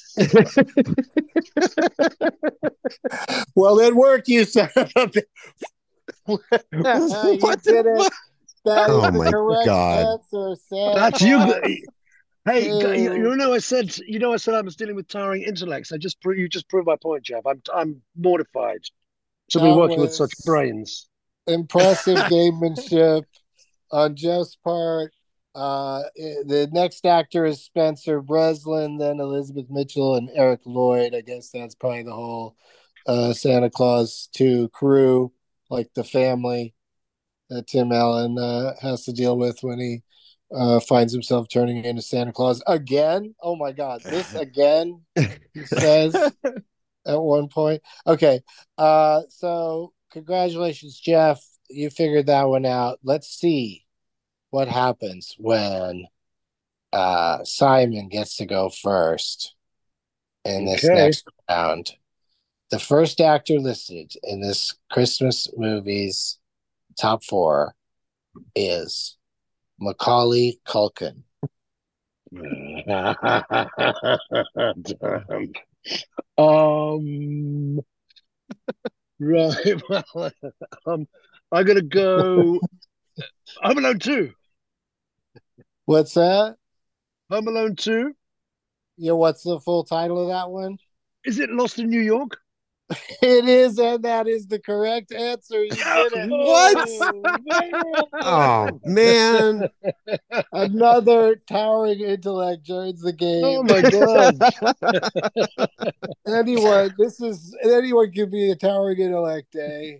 Well, it worked, you son of a bitch. You did it. That oh is the my correct God. answer, Santa That's Claus. you. Hey, Ew. you, you know I said you know I said I was dealing with towering intellects. I just you just proved my point, Jeff. I'm I'm mortified to be That working with such was brains. impressive gamemanship on Jeff's part. Uh, the next actor is Spencer Breslin, then Elizabeth Mitchell and Eric Lloyd. I guess that's probably the whole uh, Santa Claus two crew, like the family that Tim Allen uh, has to deal with when he uh, finds himself turning into Santa Claus again. Oh my God, this again, he says at one point. Okay, uh, so congratulations, Jeff. You figured that one out. Let's see what happens when uh, Simon gets to go first in this Okay. next round. The first actor listed in this Christmas movie's top four is Macaulay Culkin. um. Right. Well, um, I'm gonna go. Home Alone two. What's that? Home Alone two. Yeah, what's the full title of that one? Is it Lost in New York? It is, and that is the correct answer. You did it. What? Oh, man. Another towering intellect joins the game. Oh my God. Anyone, this is anyone can be a towering intellect day.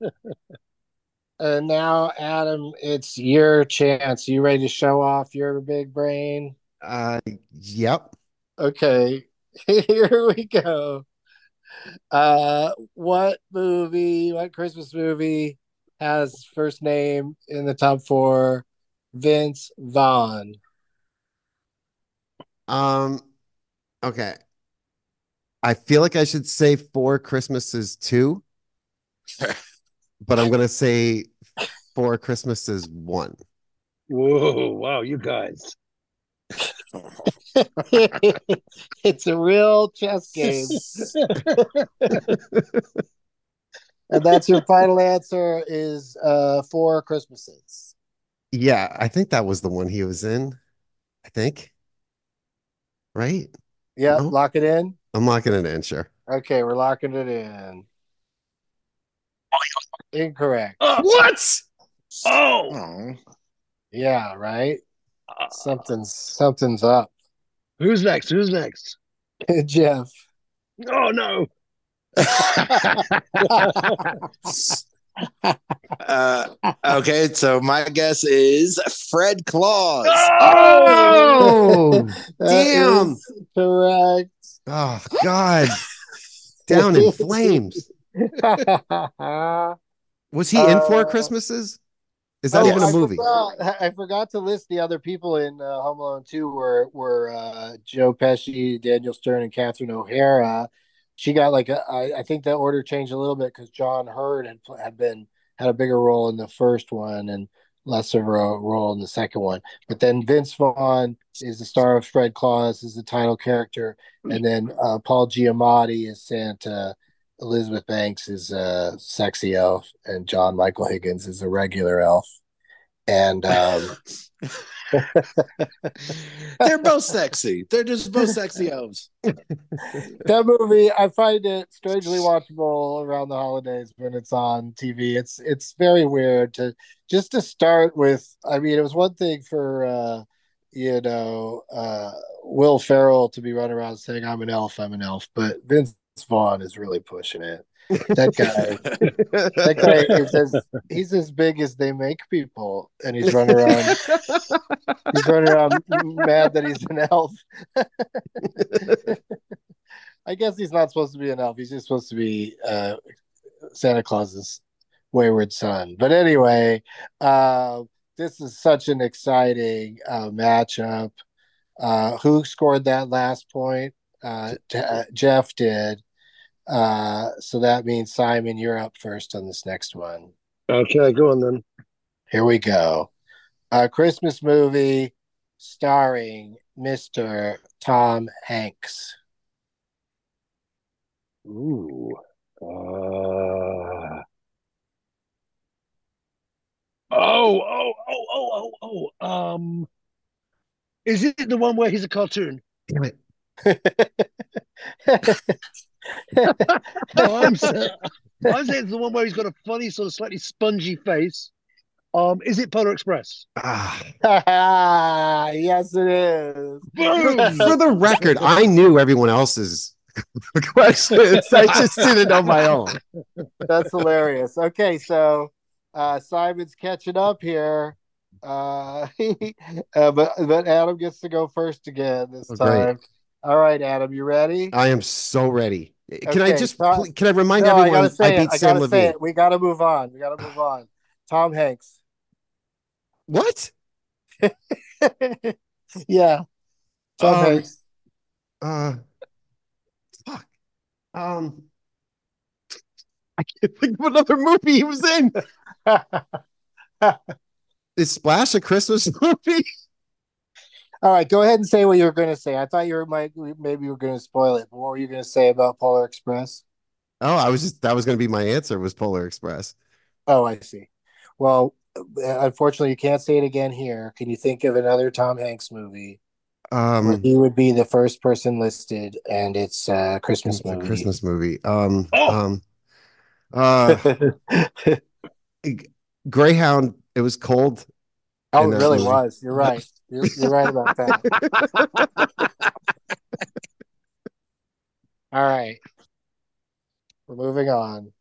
And now, Adam, it's your chance. You ready to show off your big brain? Uh, yep. Okay, here we go. Uh, what movie, what Christmas movie has first name in the top four? Vince Vaughn. Um, okay. I feel like I should say Four Christmases two, but I'm gonna say Four Christmases one. Whoa! Wow, you guys. It's a real chess game. And that's your final answer is uh Four Christmases. Yeah, I think that was the one he was in. I think. Right? Yeah, No? lock it in. I'm locking it in, sure. Okay, we're locking it in. Incorrect. Oh, what? Oh. Oh. Yeah, right. Something's something's up. Who's next? Who's next? Jeff. Oh no. uh, okay, so my guess is Fred Claus. Oh, damn. Correct. Oh, God. Down in flames. Was he in uh, Four Christmases? Is that oh, even a I movie? Forgot, I forgot to list the other people in uh, Home Alone two were, were uh, Joe Pesci, Daniel Stern, and Catherine O'Hara. She got like a, I, I think that order changed a little bit because John Hurd had had been had a bigger role in the first one, and lesser ro- role in the second one. But then Vince Vaughn is the star of Fred Claus is the title character, and then uh, Paul Giamatti is Santa. Elizabeth Banks is a sexy elf, and John Michael Higgins is a regular elf. And um, they're both sexy. They're just both sexy elves. That movie, I find it strangely watchable around the holidays when it's on T V. It's it's very weird to just to start with. I mean, it was one thing for uh, you know uh, Will Ferrell to be running around saying "I'm an elf, I'm an elf," but Vince Vaughn is really pushing it. That guy, that guy is as he's as big as they make people, and he's running around. He's running around mad that he's an elf. I guess he's not supposed to be an elf. He's just supposed to be uh, Santa Claus's wayward son. But anyway, uh, this is such an exciting uh, matchup. Uh, who scored that last point? Uh, uh, Jeff did. Uh, so that means, Simon, you're up first on this next one. Okay, go on then. Here we go. A Christmas movie starring Mister Tom Hanks. Ooh. Uh... Oh, oh, oh, oh, oh, oh. Um, is it the one where he's a cartoon? Damn it. No, I'm saying, I'm saying it's the one where he's got a funny, sort of slightly spongy face. Um, is it Polar Express? Ah, yes, it is. Boom! For the record, I knew everyone else's questions. I just didn't know my own. That's hilarious. Okay, so uh, Simon's catching up here. Uh, uh, but but Adam gets to go first again this Oh, time. great. All right, Adam, you ready? I am so ready. Can I Okay, just Tom- pl- can I remind No, I everyone gotta say I it. beat I Sam gotta say Levine? it. We gotta move on. We gotta move on. Tom Hanks. What? Yeah, Tom Um, Hanks. Uh, fuck. Um, I can't think of another movie he was in. Is Splash a Christmas movie? All right, go ahead and say what you were going to say. I thought you were might maybe you were going to spoil it. But what were you going to say about Polar Express? Oh, I was just that was going to be my answer. Was Polar Express? Oh, I see. Well, unfortunately, you can't say it again here. Can you think of another Tom Hanks movie where Um, he would be the first person listed, and it's a Christmas it's a movie? Christmas movie. Um, Oh! um, uh, Greyhound. It was cold. Oh, in it that really movie. was. You're right. You're, you're right about that. All right. We're moving on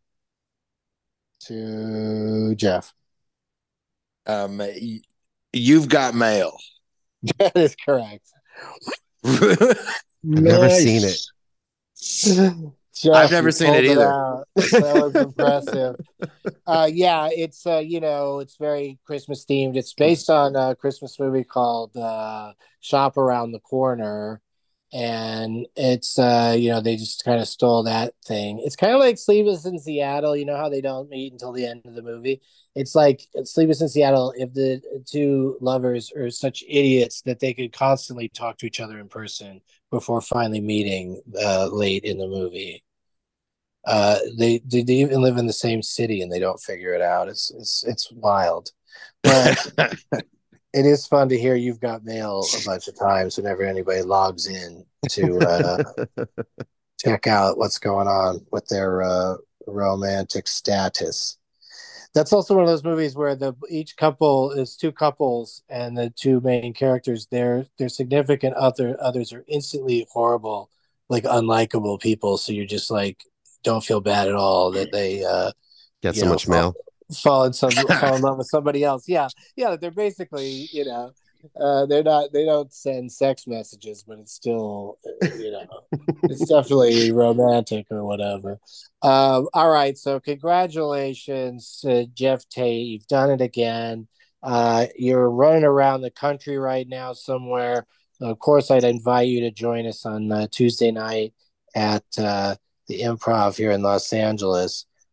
to Jeff. Um, y- you've got mail. That is correct. I've never seen it. Jeff, I've never you seen it pulled either. out. That was impressive. Uh, yeah, it's uh, you know, it's very Christmas themed. It's based on a Christmas movie called uh, Shop Around the Corner, and it's uh, you know, they just kind of stole that thing. It's kind of like Sleepless in Seattle. You know how they don't meet until the end of the movie. It's like Sleepless in Seattle if the two lovers are such idiots that they could constantly talk to each other in person before finally meeting uh, late in the movie. Uh, they they even live in the same city and they don't figure it out. It's it's it's wild, but it is fun to hear You've Got Mail a bunch of times whenever anybody logs in to uh, check out what's going on with their uh, romantic status. That's also one of those movies where the each couple is two couples and the two main characters, their their significant other others are instantly horrible, like unlikable people. So you're just like don't feel bad at all that they uh Get you so know, much fall, mail. fall in some fall in love with somebody else. Yeah, yeah, they're basically, you know, uh they're not they don't send sex messages, but it's still, you know, it's definitely romantic or whatever. Um, all right, so congratulations, uh, Jeff Tate. You've done it again. Uh, you're running around the country right now somewhere. So of course, I'd invite you to join us on uh, Tuesday night at uh, the Improv here in Los Angeles.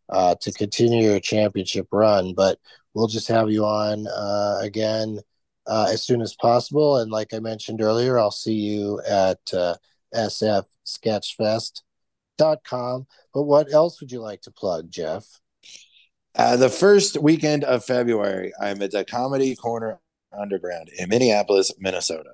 uh, to continue your championship run. But we'll just have you on uh, again uh, as soon as possible. And like I mentioned earlier, I'll see you at uh, S F Sketchfest dot com. But what else would you like to plug, Jeff? Uh, the first weekend of February, I'm at the Comedy Corner Underground in Minneapolis, Minnesota.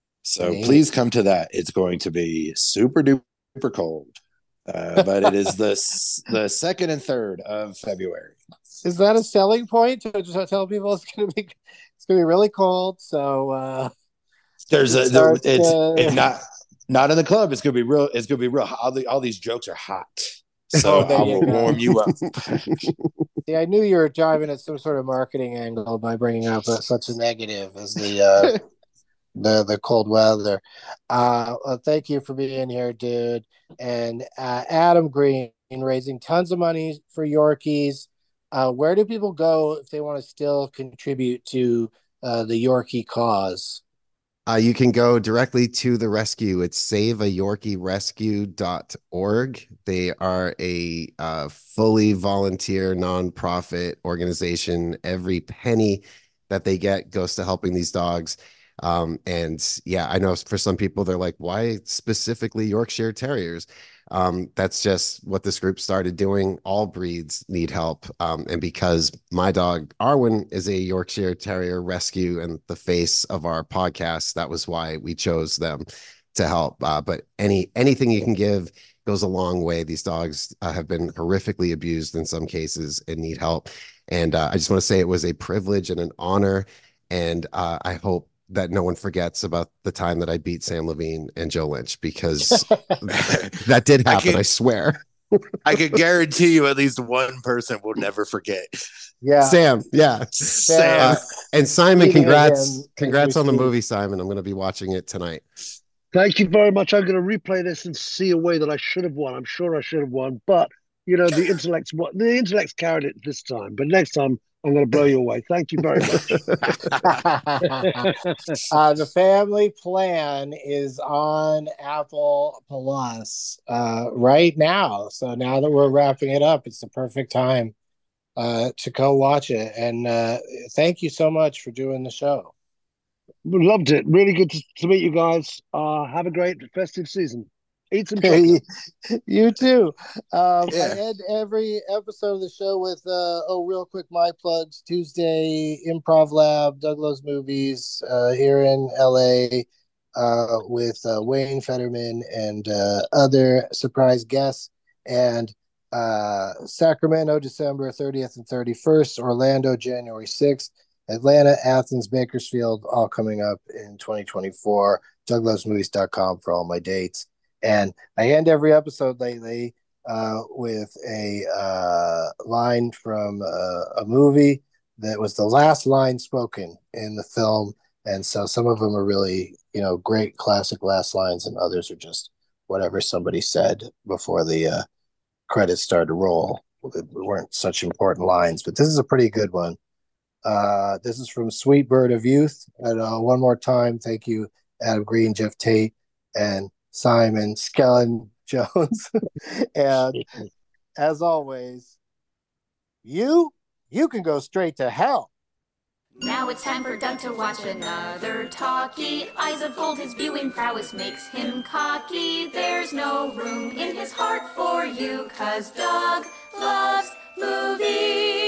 So Neat. Please come to that. It's going to be super duper cold, uh, but it is the the second and third of February. Is that a selling point to just tell people it's going to be it's going to be really cold? So uh, there's a there, it's uh... it not not in the club. It's going to be real. It's going to be real. All the all these jokes are hot. So oh, I will warm you up. See, I knew you were driving at some sort of marketing angle by bringing up a, such a negative as the uh, the the cold weather. Uh, well, thank you for being here, dude. And uh, Adam Green raising tons of money for Yorkies. Uh, where do people go if they want to still contribute to uh, the Yorkie cause? Uh, you can go directly to the rescue. It's save a yorkie rescue dot org. They are a uh, fully volunteer nonprofit organization. Every penny that they get goes to helping these dogs. Um, and yeah, I know for some people, they're like, why specifically Yorkshire Terriers? Um, that's just what this group started doing. All breeds need help. Um, and because my dog Arwen is a Yorkshire Terrier rescue and the face of our podcast, that was why we chose them to help. Uh, but any anything you can give goes a long way. These dogs uh, have been horrifically abused in some cases and need help. And uh, I just want to say it was a privilege and an honor. And uh, I hope that no one forgets about the time that I beat Sam Levine and Joe Lynch, because that did happen, I, can, I swear. I can guarantee you at least one person will never forget. Yeah. Sam, yeah. Sam. Uh, and Simon, congrats. Congrats on the movie, Simon. I'm going to be watching it tonight. Thank you very much. I'm going to replay this and see a way that I should have won. I'm sure I should have won, but you know, the intellect's what the intellect's carried it this time. But next time I'm going to blow you away. Thank you very much. uh, the Family Plan is on Apple Plus uh, right now. So now that we're wrapping it up, it's the perfect time uh, to go watch it. And uh, thank you so much for doing the show. Loved it. Really good to, to meet you guys. Uh, have a great festive season. Eat some chocolate. You too. Um, Yeah. I end every episode of the show with, uh, oh, real quick, my plugs. Tuesday, Improv Lab, Doug Loves Movies uh, here in L A uh, with uh, Wayne Fetterman and uh, other surprise guests. And uh, Sacramento, December thirtieth and thirty-first. Orlando, January sixth. Atlanta, Athens, Bakersfield, all coming up in twenty twenty-four. Doug Loves Movies dot com for all my dates. And I end every episode lately uh, with a uh, line from uh, a movie that was the last line spoken in the film. And so some of them are really, you know, great classic last lines, and others are just whatever somebody said before the uh, credits started to roll. It weren't such important lines, but this is a pretty good one. Uh, this is from Sweet Bird of Youth. And uh, one more time, thank you, Adam Green, Jeff Tate, and Simon Skellen Jones. And as always, you you can go straight to hell. Now it's time for Doug to watch another talkie. Eyes of gold, his viewing prowess makes him cocky. There's no room in his heart for you, 'cause Doug loves movies.